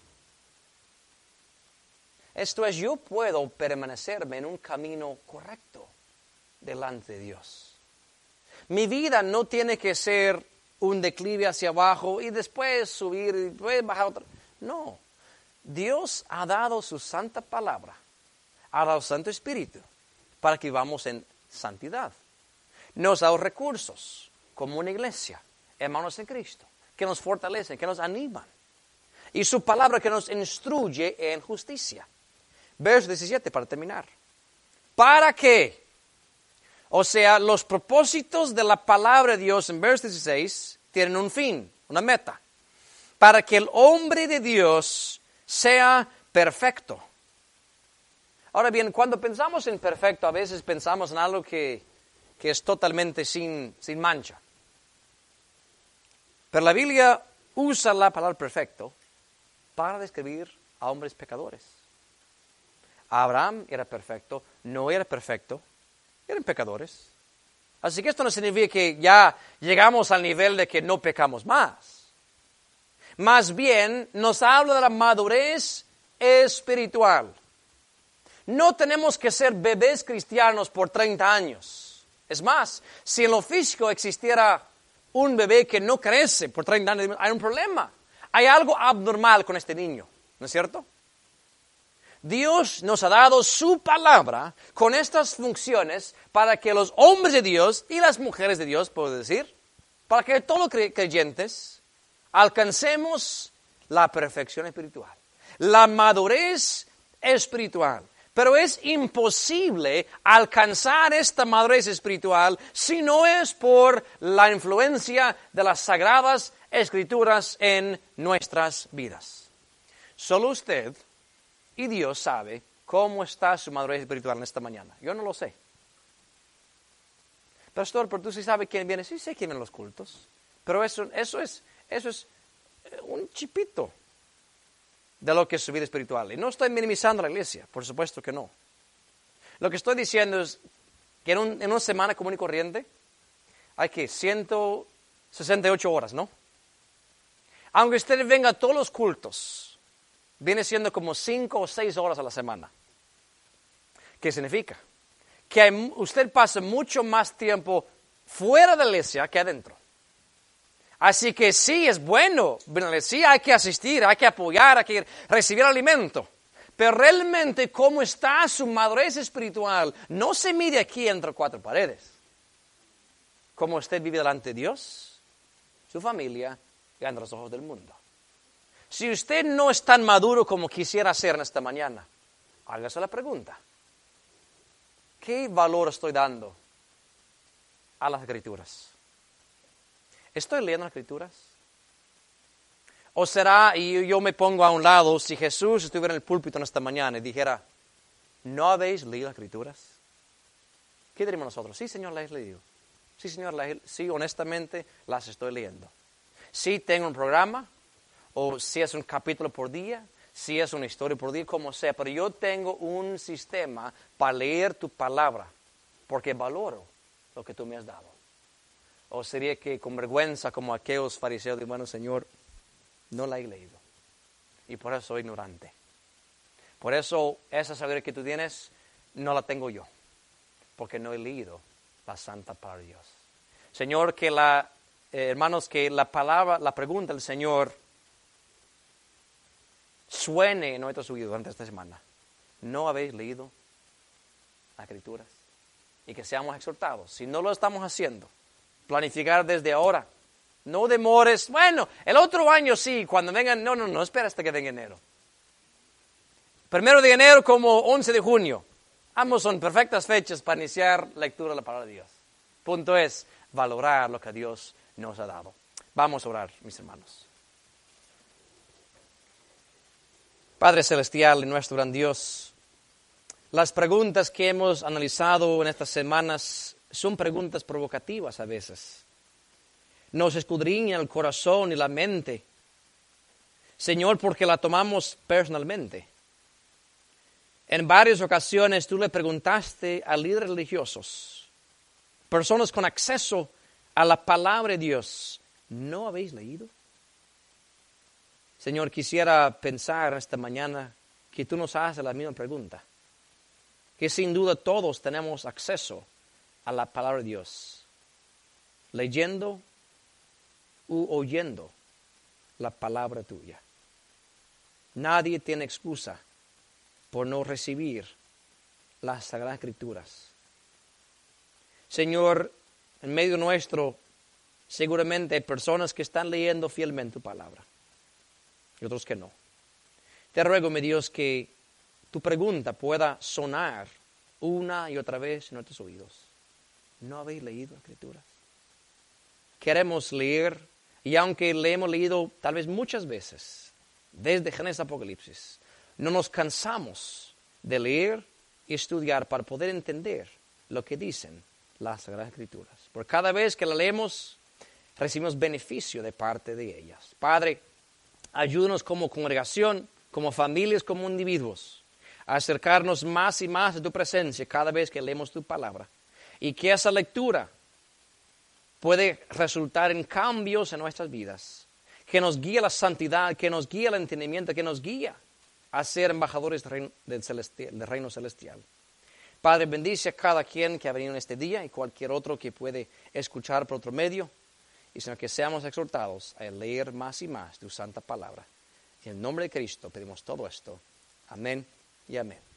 Esto es, yo puedo permanecerme en un camino correcto delante de Dios. Mi vida no tiene que ser un declive hacia abajo y después subir y después bajar otra. No, Dios ha dado su santa palabra, ha dado su Santo Espíritu para que vivamos en santidad. Nos ha dado recursos como una iglesia, hermanos en Cristo, que nos fortalecen, que nos animan. Y su palabra que nos instruye en justicia. Verso 17 para terminar. ¿Para qué? O sea, los propósitos de la palabra de Dios en verso 16 tienen un fin, una meta. Para que el hombre de Dios sea perfecto. Ahora bien, cuando pensamos en perfecto, a veces pensamos en algo que es totalmente sin mancha. Pero la Biblia usa la palabra perfecto para describir a hombres pecadores. Abraham era perfecto, Noé era perfecto, eran pecadores. Así que esto no significa que ya llegamos al nivel de que no pecamos más. Más bien nos habla de la madurez espiritual. No tenemos que ser bebés cristianos por 30 años. Es más, si en lo físico existiera un bebé que no crece por 30 años, hay un problema. Hay algo abnormal con este niño, ¿no es cierto? Dios nos ha dado su palabra con estas funciones para que los hombres de Dios y las mujeres de Dios, puedo decir, para que todos los creyentes alcancemos la perfección espiritual, la madurez espiritual. Pero es imposible alcanzar esta madurez espiritual si no es por la influencia de las sagradas escrituras en nuestras vidas. Solo usted y Dios sabe cómo está su madurez espiritual en esta mañana. Yo no lo sé. Pastor, pero tú sí sabes quién viene. Sí sé quién viene a los cultos. Pero eso es un chipito de lo que es su vida espiritual. Y no estoy minimizando a la iglesia, por supuesto que no. Lo que estoy diciendo es que en una semana común y corriente hay que 168 horas, ¿no? Aunque usted venga a todos los cultos, viene siendo como 5 o 6 horas a la semana. ¿Qué significa? Que usted pasa mucho más tiempo fuera de la iglesia que adentro. Así que sí es bueno, sí hay que asistir, hay que apoyar, hay que recibir alimento. Pero realmente cómo está su madurez espiritual no se mide aquí entre cuatro paredes. Cómo usted vive delante de Dios, su familia y ante los ojos del mundo. Si usted no es tan maduro como quisiera ser en esta mañana, hágase la pregunta. ¿Qué valor estoy dando a las Escrituras? ¿Estoy leyendo las Escrituras? ¿O será, y yo me pongo a un lado, si Jesús estuviera en el púlpito en esta mañana y dijera, ¿no habéis leído las Escrituras? ¿Qué diríamos nosotros? Sí, Señor, las he leído. Sí, Señor, sí, honestamente las estoy leyendo. Sí, tengo un programa, o si es un capítulo por día, si es una historia por día, como sea, pero yo tengo un sistema para leer tu palabra, porque valoro lo que tú me has dado. O sería que con vergüenza, como aquellos fariseos, de bueno, Señor, no la he leído. Y por eso soy ignorante. Por eso esa sabiduría que tú tienes, no la tengo yo. Porque no he leído la santa palabra de Dios. Señor, que hermanos, que la pregunta del Señor suene en nuestros oídos durante esta semana. ¿No habéis leído las Escrituras? Y que seamos exhortados. Si no lo estamos haciendo, planificar desde ahora. No demores, bueno, el otro año sí, cuando vengan, no, espera hasta que venga enero. 1 de enero como 11 de junio. Ambos son perfectas fechas para iniciar la lectura de la palabra de Dios. Punto es valorar lo que Dios nos ha dado. Vamos a orar, mis hermanos. Padre Celestial y nuestro gran Dios, las preguntas que hemos analizado en estas semanas son preguntas provocativas a veces. Nos escudriñan el corazón y la mente, Señor, porque la tomamos personalmente. En varias ocasiones tú le preguntaste a líderes religiosos, personas con acceso a la palabra de Dios, ¿no habéis leído? Señor, quisiera pensar esta mañana que tú nos haces la misma pregunta, que sin duda todos tenemos acceso a la palabra de Dios, leyendo u oyendo la palabra tuya. Nadie tiene excusa por no recibir las Sagradas Escrituras. Señor, en medio nuestro, seguramente hay personas que están leyendo fielmente tu palabra y otros que no. Te ruego, mi Dios, que tu pregunta pueda sonar una y otra vez en nuestros oídos. ¿No habéis leído las Escrituras? Queremos leer, y aunque le hemos leído tal vez muchas veces, desde Génesis a Apocalipsis, no nos cansamos de leer y estudiar para poder entender lo que dicen las Sagradas Escrituras. Por cada vez que la leemos, recibimos beneficio de parte de ellas. Padre, ayúdanos como congregación, como familias, como individuos, a acercarnos más y más a tu presencia cada vez que leemos tu palabra. Y que esa lectura puede resultar en cambios en nuestras vidas, que nos guíe a la santidad, que nos guíe al entendimiento, que nos guíe a ser embajadores del reino celestial. Padre, bendice a cada quien que ha venido en este día y cualquier otro que puede escuchar por otro medio, y sino que seamos exhortados a leer más y más tu santa palabra. En el nombre de Cristo pedimos todo esto. Amén y amén.